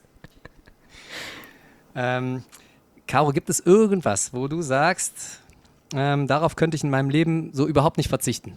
Ähm, Caro, gibt es irgendwas, wo du sagst, ähm, darauf könnte ich in meinem Leben so überhaupt nicht verzichten?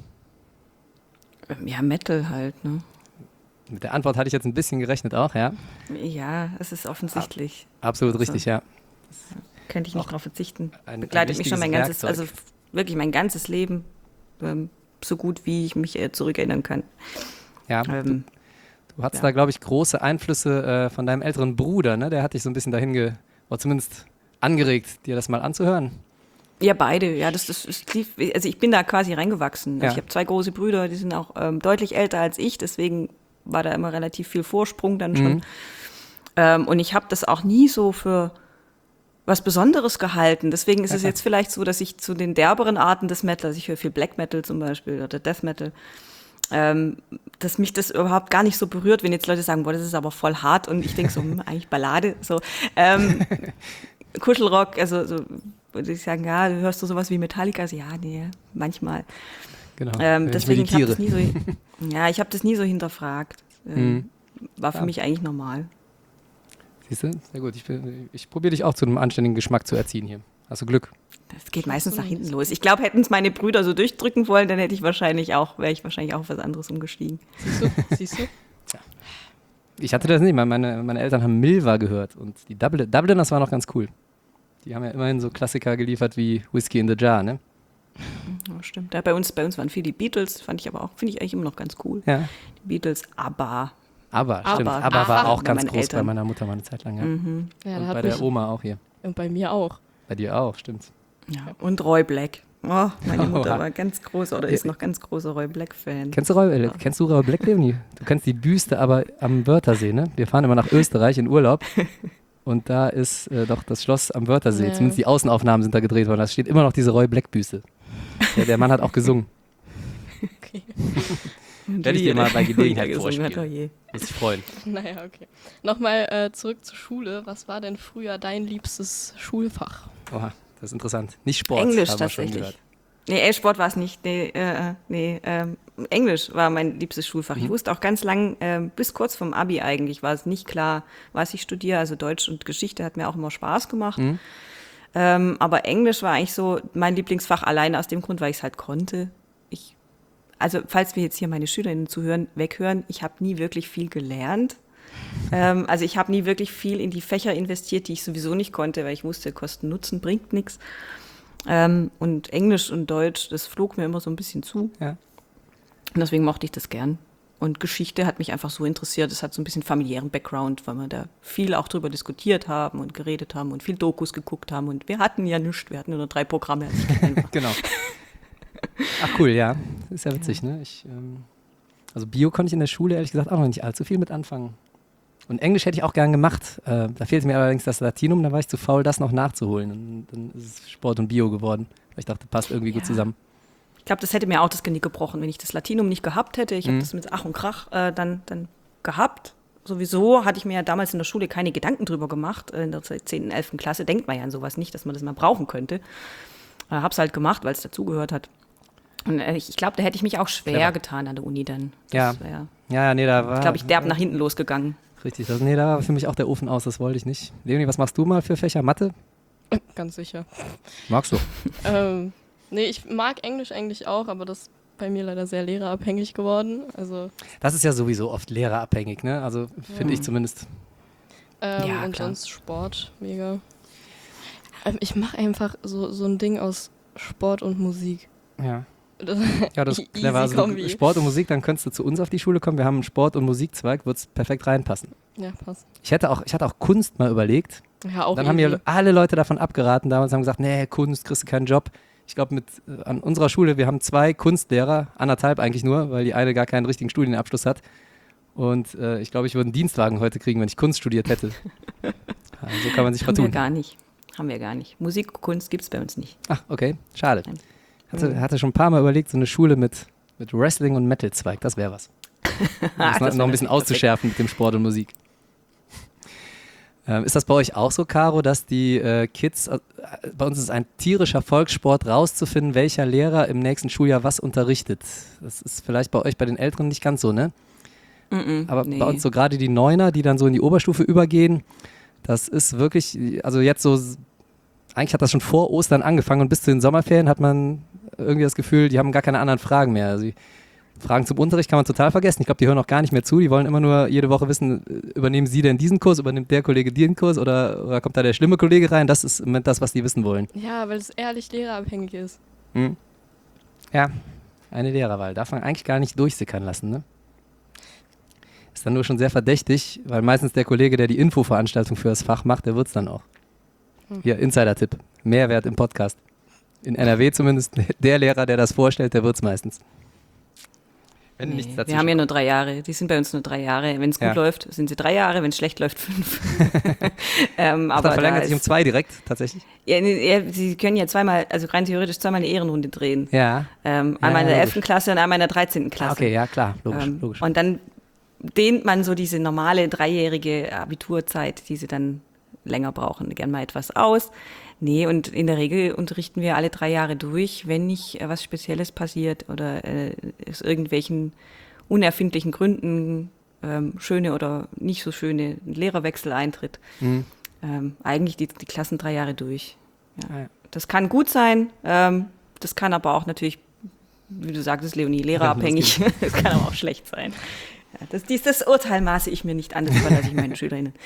Ja, Metal halt, ne? Mit der Antwort hatte ich jetzt ein bisschen gerechnet auch, ja. Ja, es ist offensichtlich. Absolut Also, richtig, ja. Könnte ich nicht darauf verzichten. ein- ein Begleitet mich schon mein wichtiges ganzes, also Werkzeug. wirklich mein ganzes Leben, ähm, so gut wie ich mich äh, zurückerinnern kann. Ja, Ähm, du hattest ja. da, glaube ich, große Einflüsse äh, von deinem älteren Bruder, ne? Der hat dich so ein bisschen dahin, ge oder zumindest angeregt, dir das mal anzuhören. Ja, beide. Ja, das, das ist lief, also ich bin da quasi reingewachsen. Also Ja. ich habe zwei große Brüder, die sind auch ähm, deutlich älter als ich, deswegen war da immer relativ viel Vorsprung dann schon. Mhm. Ähm, und ich habe das auch nie so für was Besonderes gehalten. Deswegen ist Ja, es klar. jetzt vielleicht so, dass ich zu den derberen Arten des Metal, also ich höre viel Black Metal zum Beispiel oder Death Metal, ähm, dass mich das überhaupt gar nicht so berührt, wenn jetzt Leute sagen, boah, das ist aber voll hart und ich denke so, hm, eigentlich Ballade, so. Ähm, Kuschelrock, also so, würde ich sagen, ja, du hörst du sowas wie Metallica? Also, ja, nee, manchmal. Genau. Ähm, wenn deswegen, ich ich habe meditiere. das nie so, ja, ich habe das nie so hinterfragt. Ähm, Mhm. War für Ja. mich eigentlich normal. Siehst du? Sehr gut. Ich, bin- ich probiere dich auch zu einem anständigen Geschmack zu erziehen hier. Hast du Glück. Das geht meistens nach hinten los. Ich glaube, hätten es meine Brüder so durchdrücken wollen, dann hätte ich wahrscheinlich auch, wäre ich wahrscheinlich auch auf was anderes umgestiegen. Siehst du? Siehst du? Ich hatte das nicht. Meine, meine Eltern haben Milva gehört und die Dublin, Dubliners war noch ganz cool. Die haben ja immerhin so Klassiker geliefert wie Whiskey in the Jar, ne? Ja, stimmt. Ja, bei uns, bei uns waren viel die Beatles, fand ich aber auch, finde ich eigentlich immer noch ganz cool. Ja. Die Beatles, ABBA. Aber, stimmt. Aber. Aber war Aber auch bei ganz meinen groß bei Eltern. meiner Mutter mal eine Zeit lang. Ja. Mhm. Ja, Und da bei hat der mich, Oma auch hier. und bei mir auch. Bei dir auch, stimmt. Ja. Und Roy Black. Oh, meine Mutter Oha. war ganz großer oder ist noch ganz großer Roy Black-Fan. Kennst du Roy, äh, kennst du Roy Black, Leonie? Du kennst die Büste aber am Wörthersee, ne? Wir fahren immer nach Österreich in Urlaub und da ist äh, doch das Schloss am Wörthersee. Ja. Zumindest die Außenaufnahmen sind da gedreht worden. Da steht immer noch diese Roy Black Büste. Der, der Mann hat auch gesungen. Okay. Werde ich dir mal bei Gelegenheit vorspielen. Hat, oh je. Muss ich freuen. Naja, okay. Nochmal äh, zurück zur Schule. Was war denn früher dein liebstes Schulfach? Oha, das ist interessant. Nicht Sport, Englisch haben wir schon tatsächlich. gehört. Nee, äh, Sport war es nicht. Nee, äh, nee ähm, Englisch war mein liebstes Schulfach. Ich Mhm. wusste auch ganz lang, ähm, bis kurz vom Abi eigentlich, war es nicht klar, was ich studiere. Also Deutsch und Geschichte hat mir auch immer Spaß gemacht. Mhm. Ähm, aber Englisch war eigentlich so mein Lieblingsfach, alleine aus dem Grund, weil ich es halt konnte. Ich, also falls wir jetzt hier meine Schülerinnen zuhören, weghören, ich habe nie wirklich viel gelernt. ähm, also ich habe nie wirklich viel in die Fächer investiert, die ich sowieso nicht konnte, weil ich wusste, Kosten Nutzen bringt nichts. Ähm, und Englisch und Deutsch, das flog mir immer so ein bisschen zu. Ja. Und deswegen mochte ich das gern. Und Geschichte hat mich einfach so interessiert. Es hat so ein bisschen familiären Background, weil wir da viel auch drüber diskutiert haben und geredet haben und viel Dokus geguckt haben. Und wir hatten ja nichts, wir hatten nur drei Programme. Als ich klein war. Genau. Ach cool, ja. Ist ja witzig, ne? Ich, ähm, also Bio konnte ich in der Schule ehrlich gesagt auch noch nicht allzu viel mit anfangen. Und Englisch hätte ich auch gern gemacht. Äh, da fehlte mir allerdings das Latinum, da war ich zu faul, das noch nachzuholen. Und dann ist es Sport und Bio geworden. Weil ich dachte, passt irgendwie gut Ja. zusammen. Ich glaube, das hätte mir auch das Genick gebrochen, wenn ich das Latinum nicht gehabt hätte. Ich Mhm. habe das mit Ach und Krach äh, dann, dann gehabt. Sowieso hatte ich mir ja damals in der Schule keine Gedanken drüber gemacht. In der zehnten, elften Klasse denkt man ja an sowas nicht, dass man das mal brauchen könnte. Äh, hab's halt gemacht, weil es dazugehört hat. Und äh, ich, ich glaube, da hätte ich mich auch schwer Clever. getan an der Uni dann. Ja. Das wäre, Ja, nee, da war. glaube ich, derb nach hinten losgegangen. Richtig, das, nee, da war für mich auch der Ofen aus, das wollte ich nicht. Leonie, was machst du mal für Fächer? Mathe? Ganz sicher. Magst du? Ähm, Nee, ich mag Englisch eigentlich auch, aber das ist bei mir leider sehr lehrerabhängig geworden. Also, Das ist ja sowieso oft lehrerabhängig, ne? Also finde ich zumindest. ähm, Ja, und klar. sonst Sport, mega. Ähm, ich mache einfach so, so ein Ding aus Sport und Musik. Ja. Das Ja, das ist easy clever. Also Kombi. du, Sport und Musik, dann könntest du zu uns auf die Schule kommen. Wir haben einen Sport- und Musikzweig, wird es perfekt reinpassen. Ja, passt. Ich hätte auch, ich hatte auch Kunst mal überlegt. Ja, auch Dann haben easy. mir alle Leute davon abgeraten. Damals haben gesagt, nee, Kunst, kriegst du keinen Job. Ich glaube, mit äh, an unserer Schule, wir haben zwei Kunstlehrer, anderthalb eigentlich nur, weil die eine gar keinen richtigen Studienabschluss hat. Und äh, ich glaube, ich würde einen Dienstwagen heute kriegen, wenn ich Kunst studiert hätte. Ja, so kann man sich Haben wir vertun. gar nicht. Haben wir gar nicht. Musik, Kunst gibt es bei uns nicht. Ach, okay, schade. Nein. Hatte, hatte schon ein paar Mal überlegt, so eine Schule mit, mit Wrestling und Metal-Zweig, das wäre was. Um das noch, Das noch ein wär bisschen natürlich auszuschärfen mit dem Sport und Musik. Ähm, ist das bei euch auch so, Caro, dass die äh, Kids, äh, bei uns ist es ein tierischer Volkssport, rauszufinden, welcher Lehrer im nächsten Schuljahr was unterrichtet? Das ist vielleicht bei euch, bei den Älteren nicht ganz so, ne? Mm-mm, Aber nee. bei uns so gerade die Neuner, die dann so in die Oberstufe übergehen, das ist wirklich, also jetzt so, eigentlich hat das schon vor Ostern angefangen und bis zu den Sommerferien hat man irgendwie das Gefühl, die haben gar keine anderen Fragen mehr. Also die Fragen zum Unterricht kann man total vergessen. Ich glaube, die hören auch gar nicht mehr zu. Die wollen immer nur jede Woche wissen, übernehmen sie denn diesen Kurs, übernimmt der Kollege den Kurs oder, oder kommt da der schlimme Kollege rein? Das ist im Moment das, was die wissen wollen. Ja, weil es ehrlich lehrerabhängig ist. Hm. Ja, eine Lehrerwahl. Darf man eigentlich gar nicht durchsickern lassen, ne? Ist dann nur schon sehr verdächtig, weil meistens der Kollege, der die Infoveranstaltung für das Fach macht, der wird es dann auch. Hier, Insider-Tipp. Mehrwert im Podcast. In N R W zumindest, der Lehrer, der das vorstellt, der wird es meistens. Wenn Nee, nichts dazu wir haben ja nur drei Jahre. Die sind bei uns nur drei Jahre. Wenn es gut Ja. läuft, sind sie drei Jahre. Wenn es schlecht läuft, fünf. ähm, Ach, aber dann verlängert da sich um ist, zwei direkt, tatsächlich. ja, nee, ja, sie können ja zweimal, also rein theoretisch zweimal eine Ehrenrunde drehen. Ja. Ähm, Ja, einmal in der logisch. elften Klasse und einmal in der dreizehnten Klasse. Ah, okay, ja, klar, logisch, Ähm, logisch. Und dann dehnt man so diese normale dreijährige Abiturzeit, die sie dann länger brauchen, gern mal etwas aus. Nee, und in der Regel unterrichten wir alle drei Jahre durch, wenn nicht äh, was Spezielles passiert oder äh, aus irgendwelchen unerfindlichen Gründen ähm, schöne oder nicht so schöne Lehrerwechsel eintritt. Mhm. Ähm, eigentlich die, die Klassen drei Jahre durch. Ja. Ah, ja. Das kann gut sein, ähm, das kann aber auch natürlich, wie du sagtest, Leonie, lehrerabhängig. Das kann aber auch schlecht sein. Ja, das, dies, das Urteil maße ich mir nicht an, das überlasse ich meinen Schülerinnen.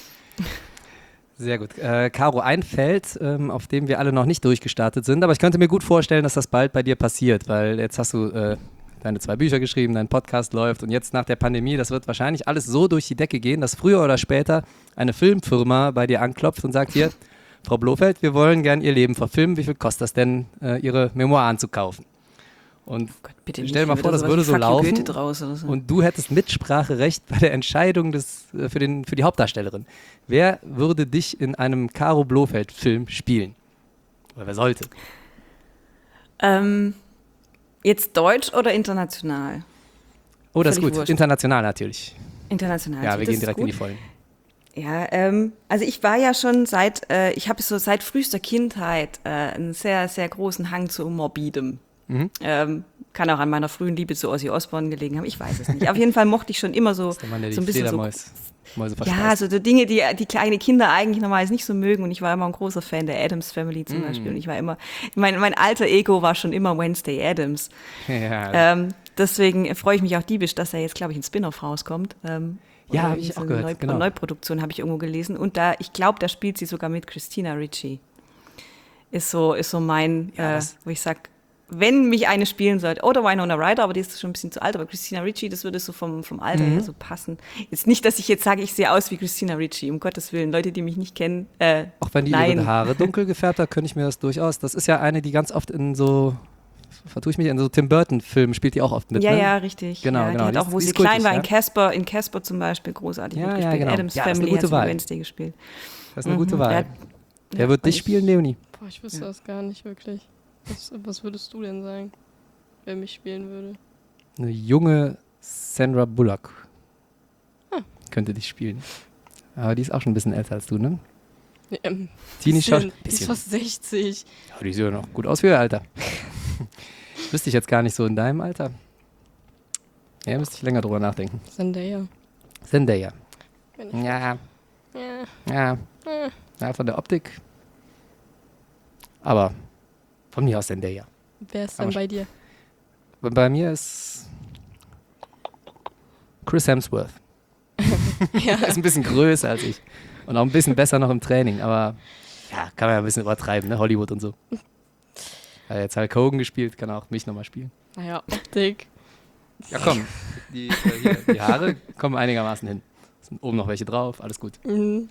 Sehr gut. Äh, Caro, ein Feld, ähm, auf dem wir alle noch nicht durchgestartet sind, aber ich könnte mir gut vorstellen, dass das bald bei dir passiert, weil jetzt hast du äh, deine zwei Bücher geschrieben, dein Podcast läuft und jetzt nach der Pandemie, das wird wahrscheinlich alles so durch die Decke gehen, dass früher oder später eine Filmfirma bei dir anklopft und sagt, hier, Frau Blofeld, wir wollen gern Ihr Leben verfilmen, wie viel kostet das denn, äh, Ihre Memoiren zu kaufen? Und Gott, bitte stell dir mal nicht, vor, das sowas würde wie so Fuck you laufen Goethe draus oder so. und du hättest Mitspracherecht bei der Entscheidung des, äh, für, den, für die Hauptdarstellerin. Wer würde dich in einem Caro Blofeld-Film spielen? Oder wer sollte? Ähm, jetzt deutsch oder international? Oh, das ist Völlig gut. wurscht. International natürlich. International. Ja, wir das gehen ist direkt gut. in die Vollen. Ja, ähm, also ich war ja schon seit, äh, ich habe so seit frühester Kindheit äh, einen sehr, sehr großen Hang zu Morbidem. Mhm. Ähm, kann auch an meiner frühen Liebe zu Ozzy Osbourne gelegen haben, ich weiß es nicht. Auf jeden Fall mochte ich schon immer so, Das ist der Mann, der so ein die bisschen so, Fledermäuse Mäuse ja, verspeist. so die Dinge, die die kleine Kinder eigentlich normalerweise nicht so mögen. Und ich war immer ein großer Fan der Addams Family zum Mm. Beispiel. Und ich war immer, mein, mein alter Ego war schon immer Wednesday Addams. Ja, Ähm, deswegen freue ich mich auch diebisch, dass da jetzt, glaube ich, ein Spin-off rauskommt. Ähm, Ja, oder hab ich so auch eine gehört, Neu genau. Neuproduktion habe ich irgendwo gelesen. Und da, ich glaube, da spielt sie sogar mit Christina Ricci. Ist so, ist so mein, Ja, äh, das- wo ich sage, wenn mich eine spielen sollte, oder Winona Ryder, aber die ist schon ein bisschen zu alt, aber Christina Ricci, das würde so vom, vom Alter Mhm. her so passen. Jetzt nicht, dass ich jetzt sage, ich sehe aus wie Christina Ricci, um Gottes Willen. Leute, die mich nicht kennen, äh, Auch wenn die nein. ihre Haare dunkel gefärbt hat, könnte ich mir das durchaus. Das ist ja eine, die ganz oft in so, vertue ich mich, in so Tim Burton-Filmen spielt die auch oft mit. Ja, ne? ja, richtig. Genau, ja, genau. Die hat Die auch, ist- wo die sie ist kultig, klein war, in ja. Casper, in Casper zum Beispiel großartig Ja, ja, mitgespielt. genau. Addams Ja, das ist eine Family gute hat sie Wahl. bei Wednesday gespielt. Das ist eine Mhm. gute Wahl. Ja, Wer ja, wird und dich ich- spielen, Leonie? Boah, ich wüsste Ja. das gar nicht wirklich. Was, was würdest du denn sagen, wer mich spielen würde? Eine junge Sandra Bullock Ah. könnte dich spielen. Aber die ist auch schon ein bisschen älter als du, ne? Nee, ähm, Teenie bisschen, schaut die ist fast sechzig. Ja, die sieht ja noch gut aus für ihr Alter. Wüsste ich jetzt gar nicht so in deinem Alter. Ja, müsste ich länger drüber nachdenken. Zendaya. Zendaya. Wenn ich, Ja, ja, ja. äh, Ja, von der Optik. Aber von mir aus Zendaya. Wer ist denn Aber bei dir? Bei mir ist Chris Hemsworth. Ja. Er ist ein bisschen größer als ich und auch ein bisschen besser noch im Training, aber ja, kann man ja ein bisschen übertreiben, ne? Hollywood und so. Er hat jetzt Hulk Hogan gespielt, kann auch mich nochmal spielen. Naja, Optik. Ja komm, die, äh, hier, die Haare kommen einigermaßen hin. Sind oben noch welche drauf, alles gut. Mhm.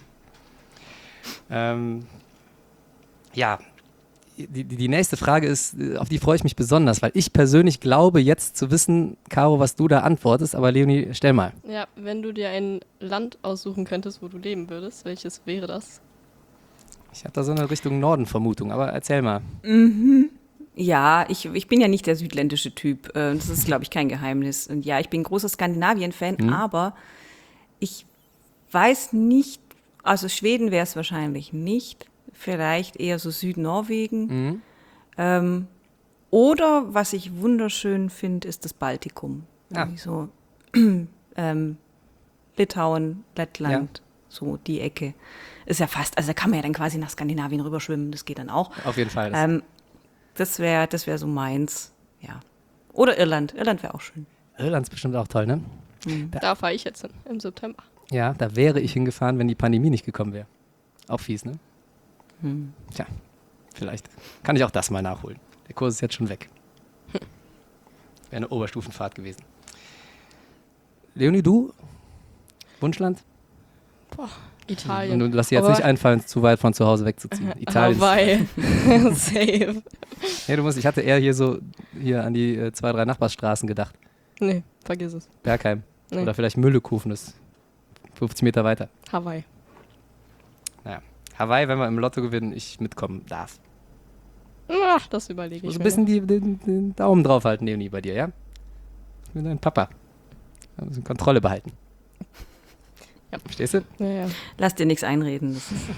Ähm, ja, die, die, die nächste Frage ist, auf die freue ich mich besonders, weil ich persönlich glaube jetzt zu wissen, Caro, was du da antwortest, aber Leonie, stell mal. Ja, wenn du dir ein Land aussuchen könntest, wo du leben würdest, welches wäre das? Ich habe da so eine Richtung Norden Vermutung, aber erzähl mal. Ja, ich, ich bin ja nicht der südländische Typ. äh, Das ist, glaube ich, kein Geheimnis. Und ja, ich bin großer Skandinavien-Fan, Mhm. aber ich weiß nicht, also Schweden wäre es wahrscheinlich nicht. Vielleicht eher so Südnorwegen. Mhm. Ähm, oder was ich wunderschön finde, ist das Baltikum. Ah. Irgendwie so ähm, Litauen, Lettland, so die Ecke. Ist ja fast, also da kann man ja dann quasi nach Skandinavien rüberschwimmen, das geht dann auch. Auf jeden Fall. Das, Ähm, das wäre das wär so meins, ja. Oder Irland, Irland wäre auch schön. Irland ist bestimmt auch toll, ne? Da fahre ich jetzt hin, im September. Ja, da wäre ich hingefahren, wenn die Pandemie nicht gekommen wäre. Auch fies, ne? Tja, vielleicht kann ich auch das mal nachholen. Der Kurs ist jetzt schon weg. Wäre eine Oberstufenfahrt gewesen. Leonie, du? Wunschland? Italien. Und du lass dir jetzt Aber- nicht einfallen, zu weit von zu Hause wegzuziehen. Italien. Hawaii. Safe. Ja, du musst, ich hatte eher hier so hier an die äh, zwei, drei Nachbarstraßen gedacht. Nee, vergiss es. Bergheim. Nee. Oder vielleicht Müllekufen, das ist fünfzig Meter weiter. Hawaii. Naja. Hawaii, wenn wir im Lotto gewinnen, ich mitkommen darf. Ach, das überlege Ich muss ich ein mir. bisschen die, den, den Daumen draufhalten, Leonie, bei dir, ja? Ich bin dein Papa. Wir müssen Kontrolle behalten. Ja. Verstehst du? Ja, ja. Lass dir nichts einreden. Das ist,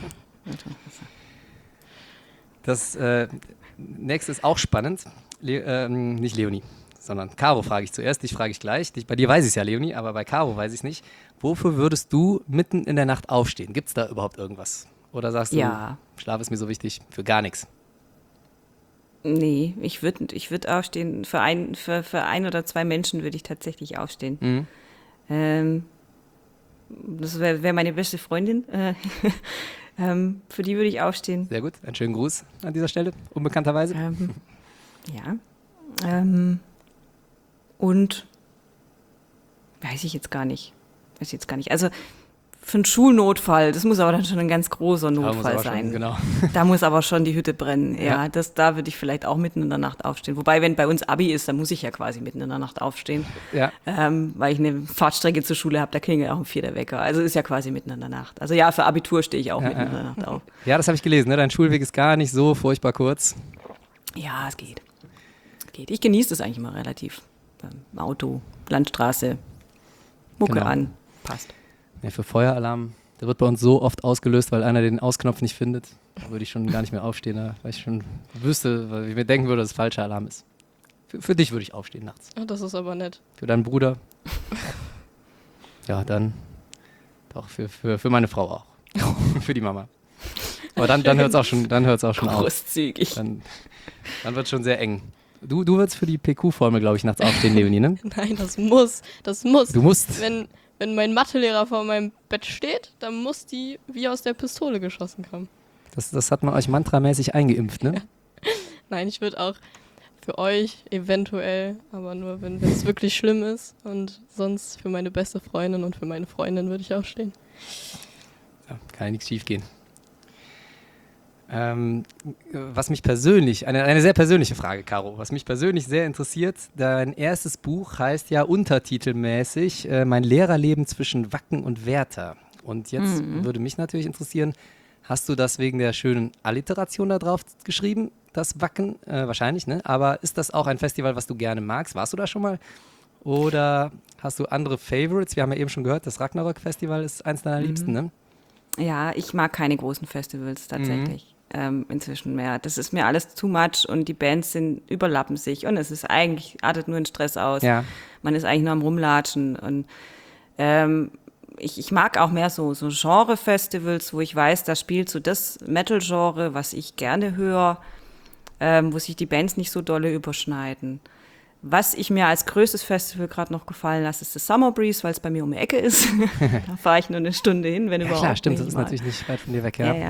Das äh, nächste ist auch spannend. Le ähm, nicht Leonie, sondern Caro frage ich zuerst. Dich frage ich gleich. Dich, bei dir weiß ich es ja, Leonie, aber bei Caro weiß ich es nicht. Wofür würdest du mitten in der Nacht aufstehen? Gibt es da überhaupt irgendwas? Oder sagst du, Ja. Schlaf ist mir so wichtig für gar nichts? nee, ich würde ich würd aufstehen. Für ein, für, für ein oder zwei Menschen würde ich tatsächlich aufstehen. Mhm. Ähm, das wäre wär meine beste Freundin. Äh, ähm, für die würde ich aufstehen. Sehr gut. Einen schönen Gruß an dieser Stelle, unbekannterweise. Ähm, ja. Ähm, und weiß ich jetzt gar nicht. Weiß ich jetzt gar nicht. Also für einen Schulnotfall, das muss aber dann schon ein ganz großer Aber muss Notfall aber schon, sein. genau. Da muss aber schon die Hütte brennen. Ja, Ja. das, da würde ich vielleicht auch mitten in der Nacht aufstehen. Wobei, wenn bei uns Abi ist, dann muss ich ja quasi mitten in der Nacht aufstehen. Ja. Ähm, weil ich eine Fahrtstrecke zur Schule habe, da klingelt auch um vier der Wecker. Also ist ja quasi mitten in der Nacht. Also ja, für Abitur stehe ich auch Ja, mitten ja. in der Nacht auf. Ja, das habe ich gelesen. Ne? Dein Schulweg ist gar nicht so furchtbar kurz. Ja, es geht. Es geht. Ich genieße das eigentlich immer relativ. Ähm, Auto, Landstraße, Mucke Genau. an, passt. Ja, für Feueralarm, der wird bei uns so oft ausgelöst, weil einer den Ausknopf nicht findet. Da würde ich schon gar nicht mehr aufstehen, da, weil ich schon wüsste, weil ich mir denken würde, dass es falscher Alarm ist. Für, für dich würde ich aufstehen nachts. Ah, das ist aber nett. Für deinen Bruder. Ja, dann doch, für, für, für meine Frau auch. Für die Mama. Aber dann, dann hört es auch schon, dann hört's auch schon auf. Großzügig. Dann, dann wird es schon sehr eng. Du, du würdest für die P Q-Formel, glaube ich, nachts aufstehen, Leonie, ne? Nein, das muss. Das muss. Du musst. Wenn, wenn mein Mathelehrer vor meinem Bett steht, dann muss die wie aus der Pistole geschossen kommen. Das, das hat man euch mantramäßig eingeimpft, ne? Nein, ich würde auch für euch eventuell, aber nur wenn es wirklich schlimm ist. Und sonst für meine beste Freundin und für meine Freundin würde ich aufstehen. Ja, kann ja nichts schief gehen. Ähm, was mich persönlich, eine, eine sehr persönliche Frage, Caro, was mich persönlich sehr interessiert, dein erstes Buch heißt ja untertitelmäßig äh, Mein Lehrerleben zwischen Wacken und Werther. Und jetzt würde mich natürlich interessieren, hast du das wegen der schönen Alliteration da drauf geschrieben, das Wacken? Äh, wahrscheinlich, ne? Aber ist das auch ein Festival, was du gerne magst? Warst du da schon mal? Oder hast du andere Favorites? Wir haben ja eben schon gehört, das Ragnarok-Festival ist eins deiner Liebsten, ne? Ja, ich mag keine großen Festivals tatsächlich. Ähm, inzwischen mehr. Das ist mir alles too much und die Bands sind, überlappen sich und es ist eigentlich, artet nur in Stress aus. Ja. Man ist eigentlich nur am Rumlatschen und ähm, ich, ich mag auch mehr so, so Genre-Festivals, wo ich weiß, da spielt so das Metal-Genre, was ich gerne höre. ähm, wo sich die Bands nicht so dolle überschneiden. Was ich mir als größtes Festival gerade noch gefallen lasse, ist das Summer Breeze, weil es bei mir um die Ecke ist. Da fahre ich nur eine Stunde hin, wenn Ja, überhaupt. klar, stimmt, nicht das ist mal. natürlich nicht weit von dir weg, ja. Ja, ja.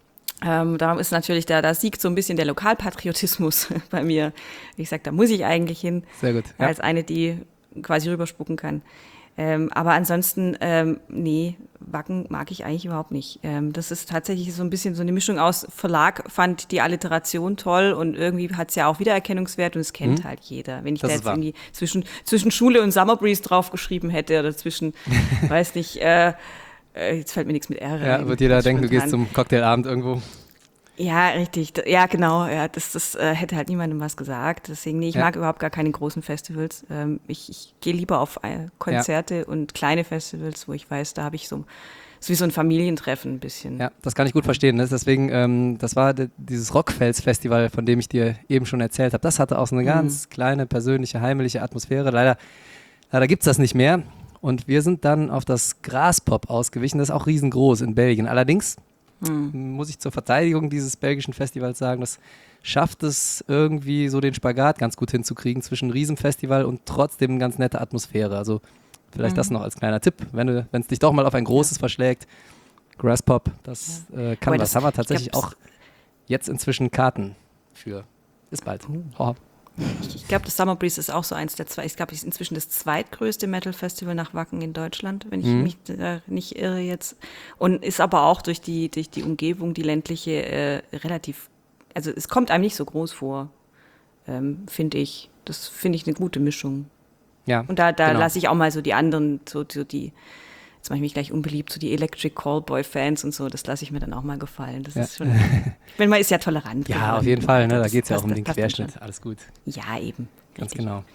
Ähm, darum ist natürlich, da, da siegt so ein bisschen der Lokalpatriotismus bei mir. Ich sage, da muss ich eigentlich hin, Sehr gut. Ja. als eine, die quasi rüberspucken kann. Ähm, aber ansonsten, ähm, nee, Wacken mag ich eigentlich überhaupt nicht. Ähm, das ist tatsächlich so ein bisschen so eine Mischung aus Verlag, fand die Alliteration toll und irgendwie hat es ja auch Wiedererkennungswert und es kennt Mhm. halt jeder. Wenn ich Das da ist jetzt wahr. irgendwie zwischen, zwischen Schule und Summer Breeze draufgeschrieben hätte oder zwischen, weiß nicht, äh, äh, jetzt fällt mir nichts mit R Ja, rein. wird jeder denken, du gehst Spontan. zum Cocktailabend irgendwo. Ja, richtig. D- Ja, genau. Ja, das, das äh, hätte halt niemandem was gesagt. Deswegen, nee, ich Ja. mag überhaupt gar keine großen Festivals. Ähm, ich ich gehe lieber auf äh, Konzerte und kleine Festivals, wo ich weiß, da habe ich so, ist wie so ein Familientreffen ein bisschen. Ja, das kann ich gut verstehen. Ne? Deswegen, ähm, das war de- dieses Rockfels-Festival, von dem ich dir eben schon erzählt habe. Das hatte auch so eine ganz kleine, persönliche, heimliche Atmosphäre. Leider, leider gibt es das nicht mehr. Und wir sind dann auf das Graspop ausgewichen. Das ist auch riesengroß in Belgien. Allerdings muss ich zur Verteidigung dieses belgischen Festivals sagen, das schafft es irgendwie so den Spagat ganz gut hinzukriegen zwischen Riesenfestival und trotzdem ganz nette Atmosphäre. Also vielleicht das noch als kleiner Tipp, wenn es dich doch mal auf ein großes verschlägt. Grasspop, das äh, kann Aber was. das- Haben wir ich tatsächlich glaub, auch jetzt inzwischen Karten für. Ist bald. Oh. Ich, ich glaube, das Summer Breeze ist auch so eins der zwei. Ich glaube, es ist inzwischen das zweitgrößte Metal-Festival nach Wacken in Deutschland, wenn ich Mhm. mich äh, nicht irre jetzt. Und ist aber auch durch die, durch die Umgebung, die ländliche, äh, relativ, also es kommt einem nicht so groß vor, ähm, finde ich. Das finde ich eine gute Mischung. Ja, Und da, da genau. lasse ich auch mal so die anderen, so, so die, jetzt mache ich mich gleich unbeliebt, so die Electric Callboy-Fans und so, das lasse ich mir dann auch mal gefallen. Das Ja. ist schon, ich meine, man ist ja tolerant. Ja, geworden. auf jeden Fall. Ne? Da Das geht es ja auch passt- um den das passt dann Querschnitt. schon. Alles gut. Ja, eben. Ganz Richtig. genau.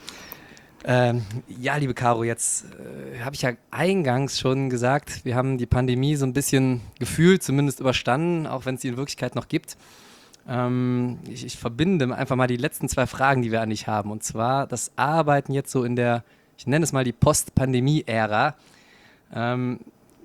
Ähm, ja, liebe Caro, jetzt äh, habe ich ja eingangs schon gesagt, wir haben die Pandemie so ein bisschen gefühlt, zumindest überstanden, auch wenn es sie in Wirklichkeit noch gibt. Ähm, ich, ich verbinde einfach mal die letzten zwei Fragen, die wir an dich haben. Und zwar das Arbeiten jetzt so in der, ich nenne es mal die Post-Pandemie-Ära. Ähm,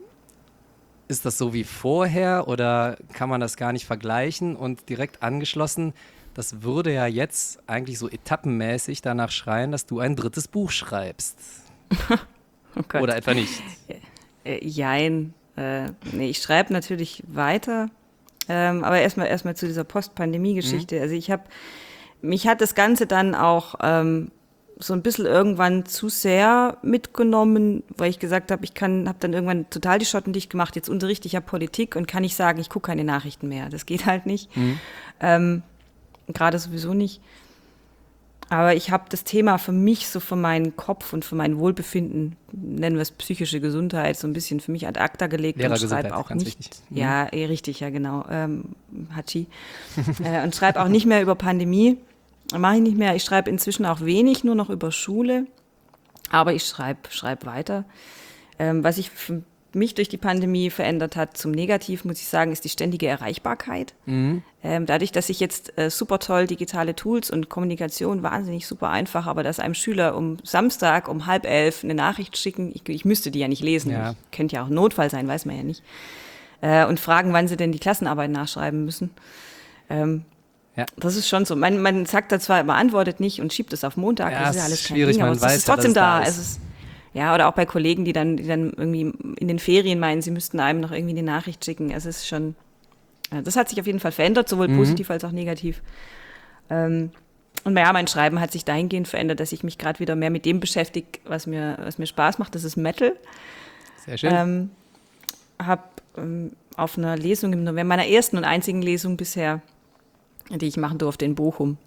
ist das so wie vorher oder kann man das gar nicht vergleichen? Und direkt angeschlossen, das würde ja jetzt eigentlich so etappenmäßig danach schreien, dass du ein drittes Buch schreibst. Oh Gott. Oder etwa nicht. Äh, jein. Äh, nee, ich schreibe natürlich weiter. Ähm, aber erstmal erstmal zu dieser Post-Pandemie-Geschichte. Also ich habe, mich hat das Ganze dann auch ähm, so ein bisschen irgendwann zu sehr mitgenommen, weil ich gesagt habe, ich kann, habe dann irgendwann total die Schotten dicht gemacht. Jetzt unterrichte ich ja Politik und kann nicht sagen, ich gucke keine Nachrichten mehr. Das geht halt nicht. Ähm, Gerade sowieso nicht. Aber ich habe das Thema für mich, so für meinen Kopf und für mein Wohlbefinden, nennen wir es psychische Gesundheit, so ein bisschen für mich ad acta gelegt und Lehrergesundheit, schreibe auch ganz nicht. wichtig. Mhm. Ja, eh, richtig, ja genau. Ähm, Hachi. äh, und schreibe auch nicht mehr über Pandemie. Mache ich nicht mehr. Ich schreibe inzwischen auch wenig, nur noch über Schule. Aber ich schreibe schreib weiter. Ähm, was sich für mich durch die Pandemie verändert hat, zum Negativ, muss ich sagen, ist die ständige Erreichbarkeit. Mhm. Ähm, dadurch, dass ich jetzt äh, super toll digitale Tools und Kommunikation wahnsinnig super einfach, aber dass einem Schüler um Samstag um halb elf eine Nachricht schicken, ich, ich müsste die ja nicht lesen, Ja. ich, könnte ja auch ein Notfall sein, weiß man ja nicht, äh, und fragen, wann sie denn die Klassenarbeit nachschreiben müssen. Ähm, Ja. Das ist schon so. Man, man sagt da zwar, man antwortet nicht und schiebt es auf Montag, Ja, das ist es ja alles ist kein schwierig, Ding, aber man es weiß ist ja, trotzdem dass es da da. ist. Es ist, ja, oder auch bei Kollegen, die dann, die dann irgendwie in den Ferien meinen, sie müssten einem noch irgendwie eine Nachricht schicken. Also es ist schon, ja, das hat sich auf jeden Fall verändert, sowohl Mhm. positiv als auch negativ. Ähm, und ja, mein Schreiben hat sich dahingehend verändert, dass ich mich gerade wieder mehr mit dem beschäftige, was mir, was mir Spaß macht. Das ist Metal. Sehr schön. Ähm, habe ähm, auf einer Lesung im November, meiner ersten und einzigen Lesung bisher, die ich machen durfte in Bochum,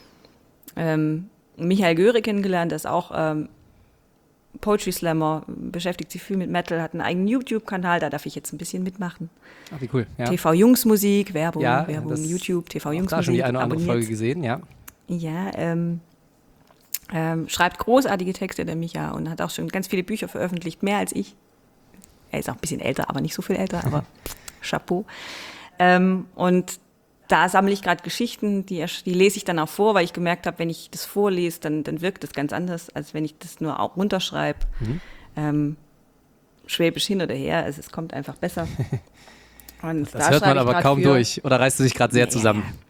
ähm, Michael Göre kennengelernt, der ist auch ähm, Poetry Slammer, beschäftigt sich viel mit Metal, hat einen eigenen YouTube-Kanal, da darf ich jetzt ein bisschen mitmachen. Ach, wie cool. Ja. T V Jungsmusik, Werbung, Ja, Werbung, das- YouTube, T V Auch da Jungsmusik. schon die eine oder andere abonniert. Folge gesehen, ja. Ja, ähm, ähm, schreibt großartige Texte, der Micha, und hat auch schon ganz viele Bücher veröffentlicht, mehr als ich. Er ist auch ein bisschen älter, aber nicht so viel älter, aber Chapeau. Ähm, und da sammle ich gerade Geschichten, die, ersch- die lese ich dann auch vor, weil ich gemerkt habe, wenn ich das vorlese, dann, dann wirkt das ganz anders, als wenn ich das nur auch runterschreibe. Mhm. Ähm, Schwäbisch hin oder her, also es kommt einfach besser. Und Das da hört man schreibe ich aber grad kaum für. durch. Oder reißt du dich gerade sehr Ja. zusammen?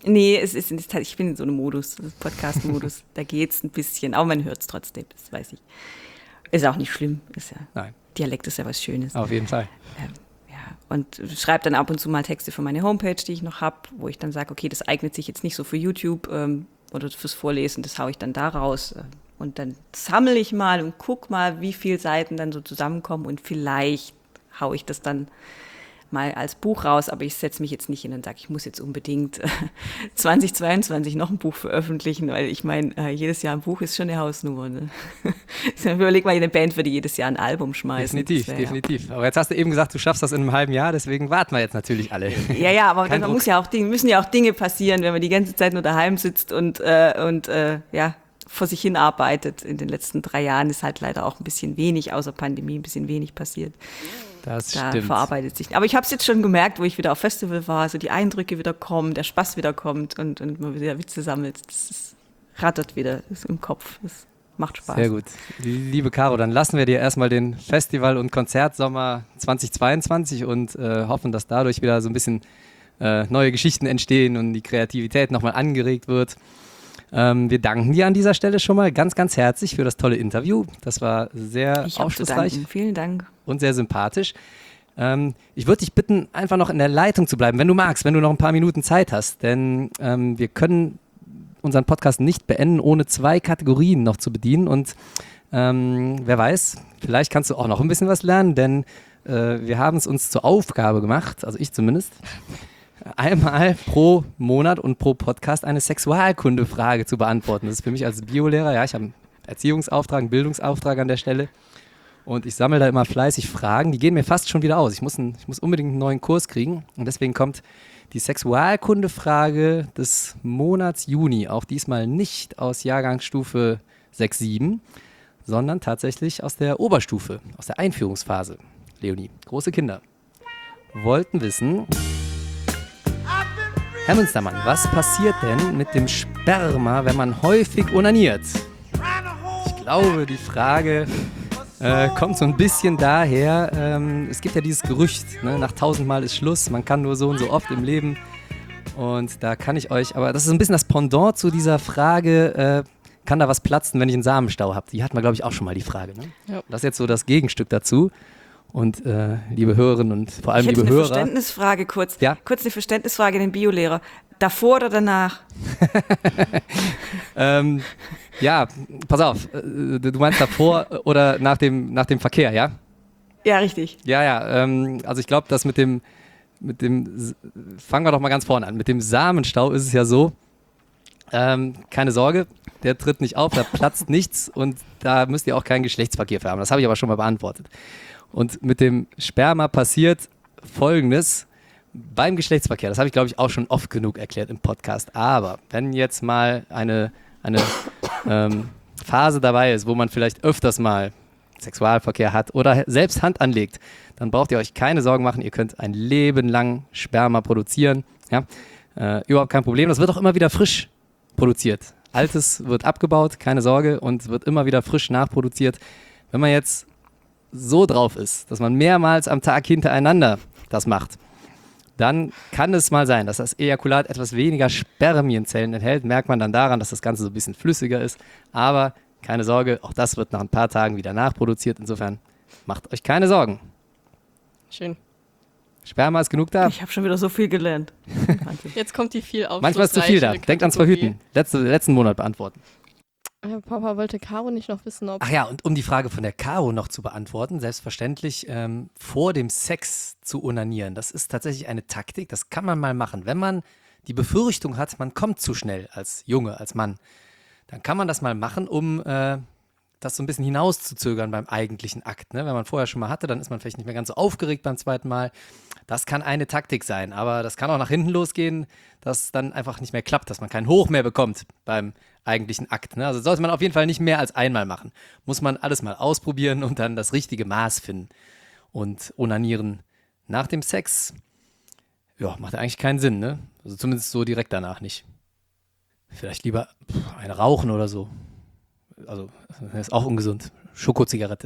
Nee, es ist, es ist, ich bin in so einem Modus, Podcast-Modus. Da geht's ein bisschen, aber man hört es trotzdem, das weiß ich. Ist auch nicht schlimm. Ist ja, Nein. Dialekt ist ja was Schönes. Auf jeden Fall. Ähm, ja, und schreibe dann ab und zu mal Texte für meine Homepage, die ich noch habe, wo ich dann sage, okay, das eignet sich jetzt nicht so für YouTube ähm, oder fürs Vorlesen, das haue ich dann da raus. Äh, und dann sammle ich mal und guck mal, wie viele Seiten dann so zusammenkommen und vielleicht haue ich das dann mal als Buch raus, aber ich setze mich jetzt nicht hin und sage, ich muss jetzt unbedingt äh, zwanzig zweiundzwanzig noch ein Buch veröffentlichen, weil ich meine, äh, jedes Jahr ein Buch ist schon eine Hausnummer. Ne? Überleg mal, eine Band würde jedes Jahr ein Album schmeißen. Definitiv, wär, definitiv. Aber jetzt hast du eben gesagt, du schaffst das in einem halben Jahr, deswegen warten wir jetzt natürlich alle. Ja, ja, aber Kein dann Druck. muss ja auch Dinge, müssen ja auch Dinge passieren, wenn man die ganze Zeit nur daheim sitzt und, äh, und äh, ja, vor sich hin arbeitet. In den letzten drei Jahren ist halt leider auch ein bisschen wenig, außer Pandemie, ein bisschen wenig passiert. Das Da stimmt. verarbeitet sich. Aber ich habe es jetzt schon gemerkt, wo ich wieder auf Festival war, so die Eindrücke wieder kommen, der Spaß wieder kommt und, und man wieder Witze sammelt. Das ist, rattert wieder, das ist im Kopf. Das macht Spaß. Sehr gut. Liebe Caro, dann lassen wir dir erstmal den Festival- und Konzertsommer zweitausendzweiundzwanzig und äh, hoffen, dass dadurch wieder so ein bisschen äh, neue Geschichten entstehen und die Kreativität nochmal angeregt wird. Ähm, wir danken dir an dieser Stelle schon mal ganz, ganz herzlich für das tolle Interview. Das war sehr Ich habe zu aufschlussreich danken. Vielen Dank. und sehr sympathisch. Ähm, ich würde dich bitten, einfach noch in der Leitung zu bleiben, wenn du magst, wenn du noch ein paar Minuten Zeit hast. Denn ähm, wir können unseren Podcast nicht beenden, ohne zwei Kategorien noch zu bedienen. Und ähm, wer weiß, vielleicht kannst du auch noch ein bisschen was lernen, denn äh, wir haben es uns zur Aufgabe gemacht, also ich zumindest, einmal pro Monat und pro Podcast eine Sexualkunde-Frage zu beantworten. Das ist für mich als Biolehrer, ja, ich habe einen Erziehungsauftrag, einen Bildungsauftrag an der Stelle und ich sammle da immer fleißig Fragen, die gehen mir fast schon wieder aus. Ich muss, ein, ich muss unbedingt einen neuen Kurs kriegen und deswegen kommt die Sexualkunde-Frage des Monats Juni auch diesmal nicht aus Jahrgangsstufe sechs sieben, sondern tatsächlich aus der Oberstufe, aus der Einführungsphase. Leonie, große Kinder wollten wissen: Herr Münstermann, was passiert denn mit dem Sperma, wenn man häufig onaniert? Ich glaube, die Frage äh, kommt so ein bisschen daher, ähm, es gibt ja dieses Gerücht, ne, nach tausendmal ist Schluss, man kann nur so und so oft im Leben. Und da kann ich euch, aber das ist ein bisschen das Pendant zu dieser Frage, äh, kann da was platzen, wenn ich einen Samenstau habe? Die hatten wir, glaube ich, auch schon mal, die Frage. Ne? Ja. Das ist jetzt so das Gegenstück dazu. Und äh, liebe Hörerinnen und vor allem Ich hätte liebe eine Hörer. Verständnisfrage kurz. Ja. Kurz eine Verständnisfrage an den Biolehrer. Davor oder danach? ähm, ja, pass auf, äh, du meinst davor oder nach dem, nach dem Verkehr, ja? Ja, richtig. Ja, ja, ähm, also ich glaube, dass mit dem, mit dem, S- fangen wir doch mal ganz vorne an, mit dem Samenstau ist es ja so, ähm, keine Sorge, der tritt nicht auf, da platzt nichts und da müsst ihr auch keinen Geschlechtsverkehr für haben. Das habe ich aber schon mal beantwortet. Und mit dem Sperma passiert Folgendes beim Geschlechtsverkehr. Das habe ich, glaube ich, auch schon oft genug erklärt im Podcast. Aber wenn jetzt mal eine, eine ähm, Phase dabei ist, wo man vielleicht öfters mal Sexualverkehr hat oder selbst Hand anlegt, dann braucht ihr euch keine Sorgen machen. Ihr könnt ein Leben lang Sperma produzieren. Ja? Äh, überhaupt kein Problem. Das wird auch immer wieder frisch produziert. Altes wird abgebaut, keine Sorge, und wird immer wieder frisch nachproduziert. Wenn man jetzt so drauf ist, dass man mehrmals am Tag hintereinander das macht, dann kann es mal sein, dass das Ejakulat etwas weniger Spermienzellen enthält. Merkt man dann daran, dass das Ganze so ein bisschen flüssiger ist. Aber keine Sorge, auch das wird nach ein paar Tagen wieder nachproduziert. Insofern macht euch keine Sorgen. Schön. Sperma ist genug da. Ich habe schon wieder so viel gelernt. Wahnsinn. Jetzt kommt die viel aufschlussreiche Manchmal ist zu viel da. Denkt ans Kategorie. Verhüten. Letzte, letzten Monat beantworten. Äh, Papa wollte Caro nicht noch wissen, ob... Ach ja, und um die Frage von der Caro noch zu beantworten, selbstverständlich ähm, vor dem Sex zu onanieren. Das ist tatsächlich eine Taktik, das kann man mal machen. Wenn man die Befürchtung hat, man kommt zu schnell als Junge, als Mann, dann kann man das mal machen, um äh, das so ein bisschen hinauszuzögern beim eigentlichen Akt. Ne? Wenn man vorher schon mal hatte, dann ist man vielleicht nicht mehr ganz so aufgeregt beim zweiten Mal. Das kann eine Taktik sein, aber das kann auch nach hinten losgehen, dass dann einfach nicht mehr klappt, dass man keinen Hoch mehr bekommt beim eigentlichen Akt. Ne? Also sollte man auf jeden Fall nicht mehr als einmal machen. Muss man alles mal ausprobieren und dann das richtige Maß finden. Und onanieren nach dem Sex, ja, macht eigentlich keinen Sinn, ne? Also zumindest so direkt danach nicht. Vielleicht lieber pff, eine rauchen oder so. Also, das ist auch ungesund. Schokozigarette.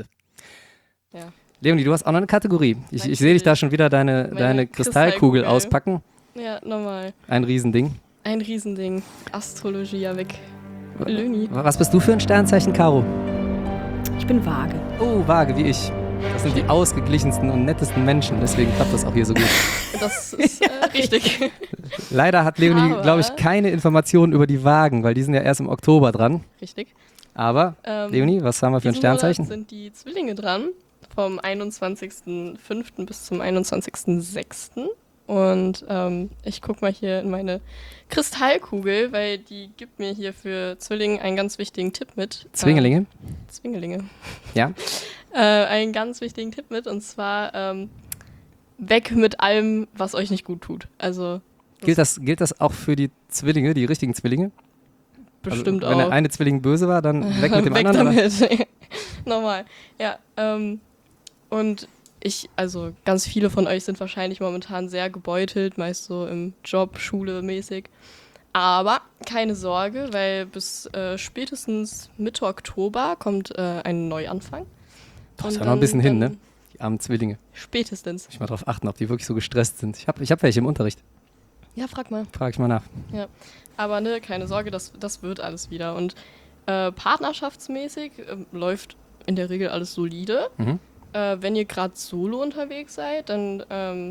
Ja. Leonie, du hast auch noch eine Kategorie. Ich, Mein ich sehe dich Ziel. da schon wieder deine, Meine deine Kristallkugel Kristallkugel. auspacken. Ja, normal. Ein Riesending. Ein Riesending. Astrologie, ja weg. Löni. Was bist du für ein Sternzeichen, Caro? Ich bin vage. Oh, Waage, wie ich. Das sind die ausgeglichensten und nettesten Menschen, deswegen klappt das auch hier so gut. Das ist äh, richtig. Leider hat Leonie, Aber- glaube ich, keine Informationen über die Wagen, weil die sind ja erst im Oktober dran. Richtig. Aber, Ähm, Leonie, was haben wir für ein Diesen Sternzeichen? Monat sind die Zwillinge dran, vom einundzwanzigsten fünften bis zum einundzwanzigsten sechsten Und ähm, ich gucke mal hier in meine Kristallkugel, weil die gibt mir hier für Zwillinge einen ganz wichtigen Tipp mit. Zwingelinge? Ähm, Zwingelinge. Ja. Äh, einen ganz wichtigen Tipp mit, und zwar ähm, weg mit allem, was euch nicht gut tut. Also Gilt das, gilt das auch für die Zwillinge, die richtigen Zwillinge? bestimmt also, wenn auch. der eine Zwilling böse war, dann weg mit dem Weg anderen? Oder? damit. Nochmal. Ja, ähm, und ich, also ganz viele von euch sind wahrscheinlich momentan sehr gebeutelt, meist so im Job, Schule mäßig. Aber keine Sorge, weil bis äh, spätestens Mitte Oktober kommt äh, ein Neuanfang. Boah, ist Und ja noch ein bisschen hin, dann- ne? Die armen Zwillinge. Spätestens. Muss ich mal drauf achten, ob die wirklich so gestresst sind. Ich habe ich hab welche im Unterricht. Ja, frag mal. Frage ich mal nach. Aber ne, keine Sorge, das, das wird alles wieder. Und äh, partnerschaftsmäßig äh, läuft in der Regel alles solide. Mhm. Äh, wenn ihr gerade solo unterwegs seid, dann ähm,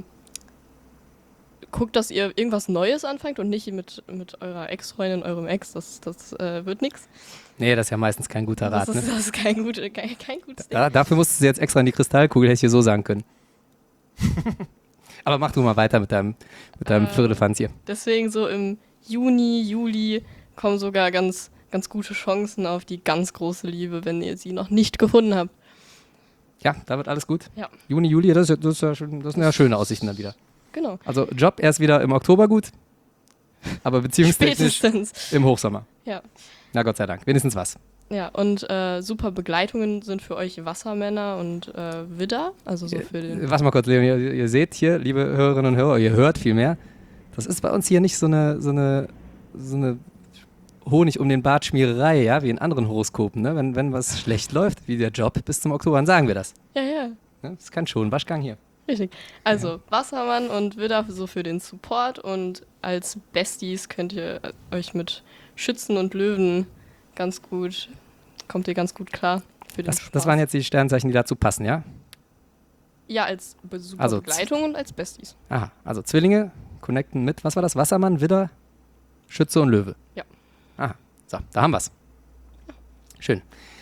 guckt, dass ihr irgendwas Neues anfangt und nicht mit, mit eurer Ex-Freundin, eurem Ex. Das, das äh, wird nichts. Nee, das ist ja meistens kein guter Rat, Das ist, ne? das ist kein, gut, kein, kein gutes Ding. Da, dafür musstest du jetzt extra in die Kristallkugel, hätte ich dir so sagen können. Aber mach du mal weiter mit deinem, mit deinem Ähm. Firlefanz hier. Deswegen so im Juni, Juli kommen sogar ganz, ganz gute Chancen auf die ganz große Liebe, wenn ihr sie noch nicht gefunden habt. Ja, da wird alles gut. Ja. Juni, Juli, das, ist ja- das, ist ja schon, das sind ja schöne Aussichten dann wieder. Genau. Also Job erst wieder im Oktober gut, aber beziehungstechnisch Spätestens. im Hochsommer. Ja. Na Gott sei Dank, wenigstens was. Ja, und äh, super Begleitungen sind für euch Wassermänner und äh, Widder, also so für den... Was mal kurz, Leon, ihr, ihr seht hier, liebe Hörerinnen und Hörer, ihr hört viel mehr. Das ist bei uns hier nicht so eine, so eine, so eine Honig um den Bart Schmiererei, ja, wie in anderen Horoskopen. Ne? Wenn, wenn was schlecht läuft, wie der Job bis zum Oktober, dann sagen wir das. Ja, ja, Ne? Das ist kein Schonwaschgang hier. richtig. Also Wassermann und Widder so für den Support, und als Besties könnt ihr äh, euch mit Schützen und Löwen ganz gut, kommt ihr ganz gut klar für den Das, Spaß. das waren jetzt die Sternzeichen, die dazu passen, ja? Ja, als be super Also Begleitung und als Besties. Aha, also Zwillinge connecten mit, was war das? Wassermann, Widder, Schütze und Löwe. Ja. Aha, so, da haben wir's. Schön.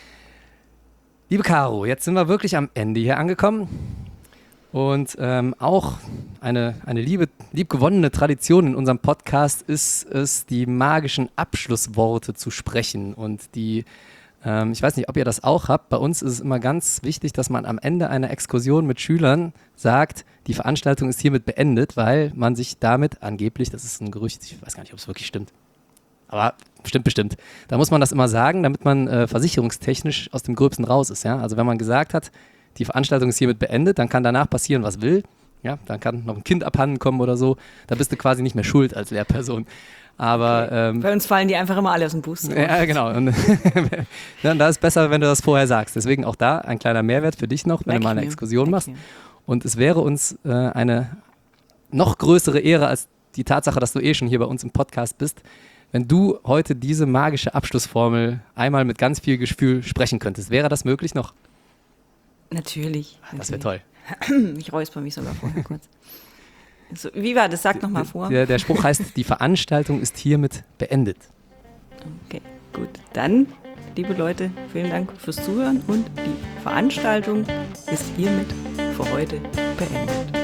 Liebe Caro, jetzt sind wir wirklich am Ende hier angekommen. Und ähm, auch eine, eine liebe, liebgewonnene Tradition in unserem Podcast ist es, die magischen Abschlussworte zu sprechen. Und die, ähm, ich weiß nicht, ob ihr das auch habt, bei uns ist es immer ganz wichtig, dass man am Ende einer Exkursion mit Schülern sagt, die Veranstaltung ist hiermit beendet, weil man sich damit angeblich, das ist ein Gerücht, ich weiß gar nicht, ob es wirklich stimmt, aber stimmt bestimmt, da muss man das immer sagen, damit man äh, versicherungstechnisch aus dem Gröbsten raus ist. Ja? Also wenn man gesagt hat, die Veranstaltung ist hiermit beendet, dann kann danach passieren, was will. Ja, dann kann noch ein Kind abhanden kommen oder so. Da bist du quasi nicht mehr schuld als Lehrperson. Aber ähm, Bei uns fallen die einfach immer alle aus dem Bus. ja, genau. Und ja, da ist besser, wenn du das vorher sagst. Deswegen auch da ein kleiner Mehrwert für dich noch, wenn Merk du mal ich eine mir. Exkursion Merk machst. ich mir. Und es wäre uns äh, eine noch größere Ehre als die Tatsache, dass du eh schon hier bei uns im Podcast bist, wenn du heute diese magische Abschlussformel einmal mit ganz viel Gefühl sprechen könntest. Wäre das möglich noch? Natürlich. Das wäre toll. toll. Ich räusper mich sogar vorher kurz. So, wie war das? Sag noch mal vor. Der, der Spruch heißt, die Veranstaltung ist hiermit beendet. Okay, gut. Dann, liebe Leute, vielen Dank fürs Zuhören, und die Veranstaltung ist hiermit für heute beendet.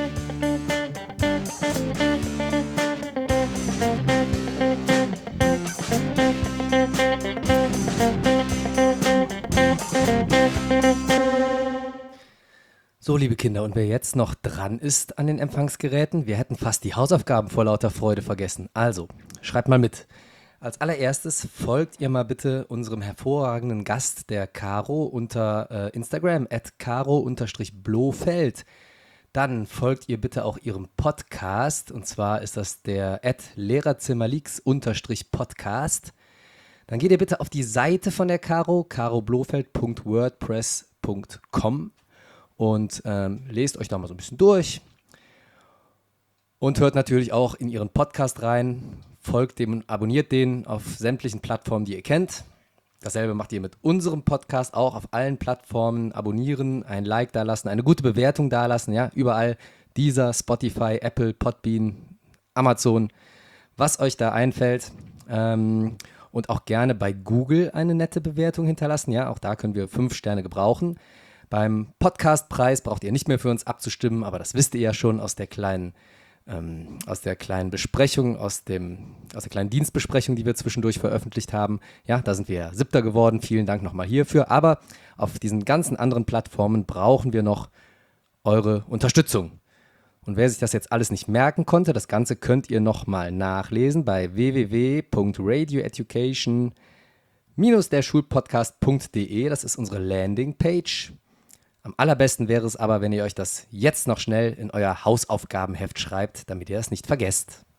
So, liebe Kinder, und wer jetzt noch dran ist an den Empfangsgeräten, wir hätten fast die Hausaufgaben vor lauter Freude vergessen. Also, schreibt mal mit. Als allererstes folgt ihr mal bitte unserem hervorragenden Gast, der Caro, unter äh, Instagram at caro-blofeld. Dann folgt ihr bitte auch ihrem Podcast, und zwar ist das der at lehrerzimmerleaks-podcast. Dann geht ihr bitte auf die Seite von der Caro, caroblofeld punkt wordpress punkt com, und ähm, lest euch da mal so ein bisschen durch und hört natürlich auch in ihren Podcast rein. folgt dem und abonniert den auf sämtlichen Plattformen, die ihr kennt. Dasselbe macht ihr mit unserem Podcast auch auf allen Plattformen. Abonnieren, ein Like dalassen, eine gute Bewertung dalassen, ja, überall. Deezer, Spotify, Apple, Podbean, Amazon, was euch da einfällt. Ähm, und auch gerne bei Google eine nette Bewertung hinterlassen. Ja, auch da können wir fünf Sterne gebrauchen. Beim Podcastpreis braucht ihr nicht mehr für uns abzustimmen, aber das wisst ihr ja schon aus der kleinen, ähm, aus der kleinen Besprechung, aus, dem, aus der kleinen Dienstbesprechung, die wir zwischendurch veröffentlicht haben. Ja, da sind wir Siebter geworden. Vielen Dank nochmal hierfür. Aber auf diesen ganzen anderen Plattformen brauchen wir noch eure Unterstützung. Und wer sich das jetzt alles nicht merken konnte, das Ganze könnt ihr nochmal nachlesen bei w w w punkt radioeducation der schulpodcast punkt d e. Das ist unsere Landingpage. Am allerbesten wäre es aber, wenn ihr euch das jetzt noch schnell in euer Hausaufgabenheft schreibt, damit ihr es nicht vergesst.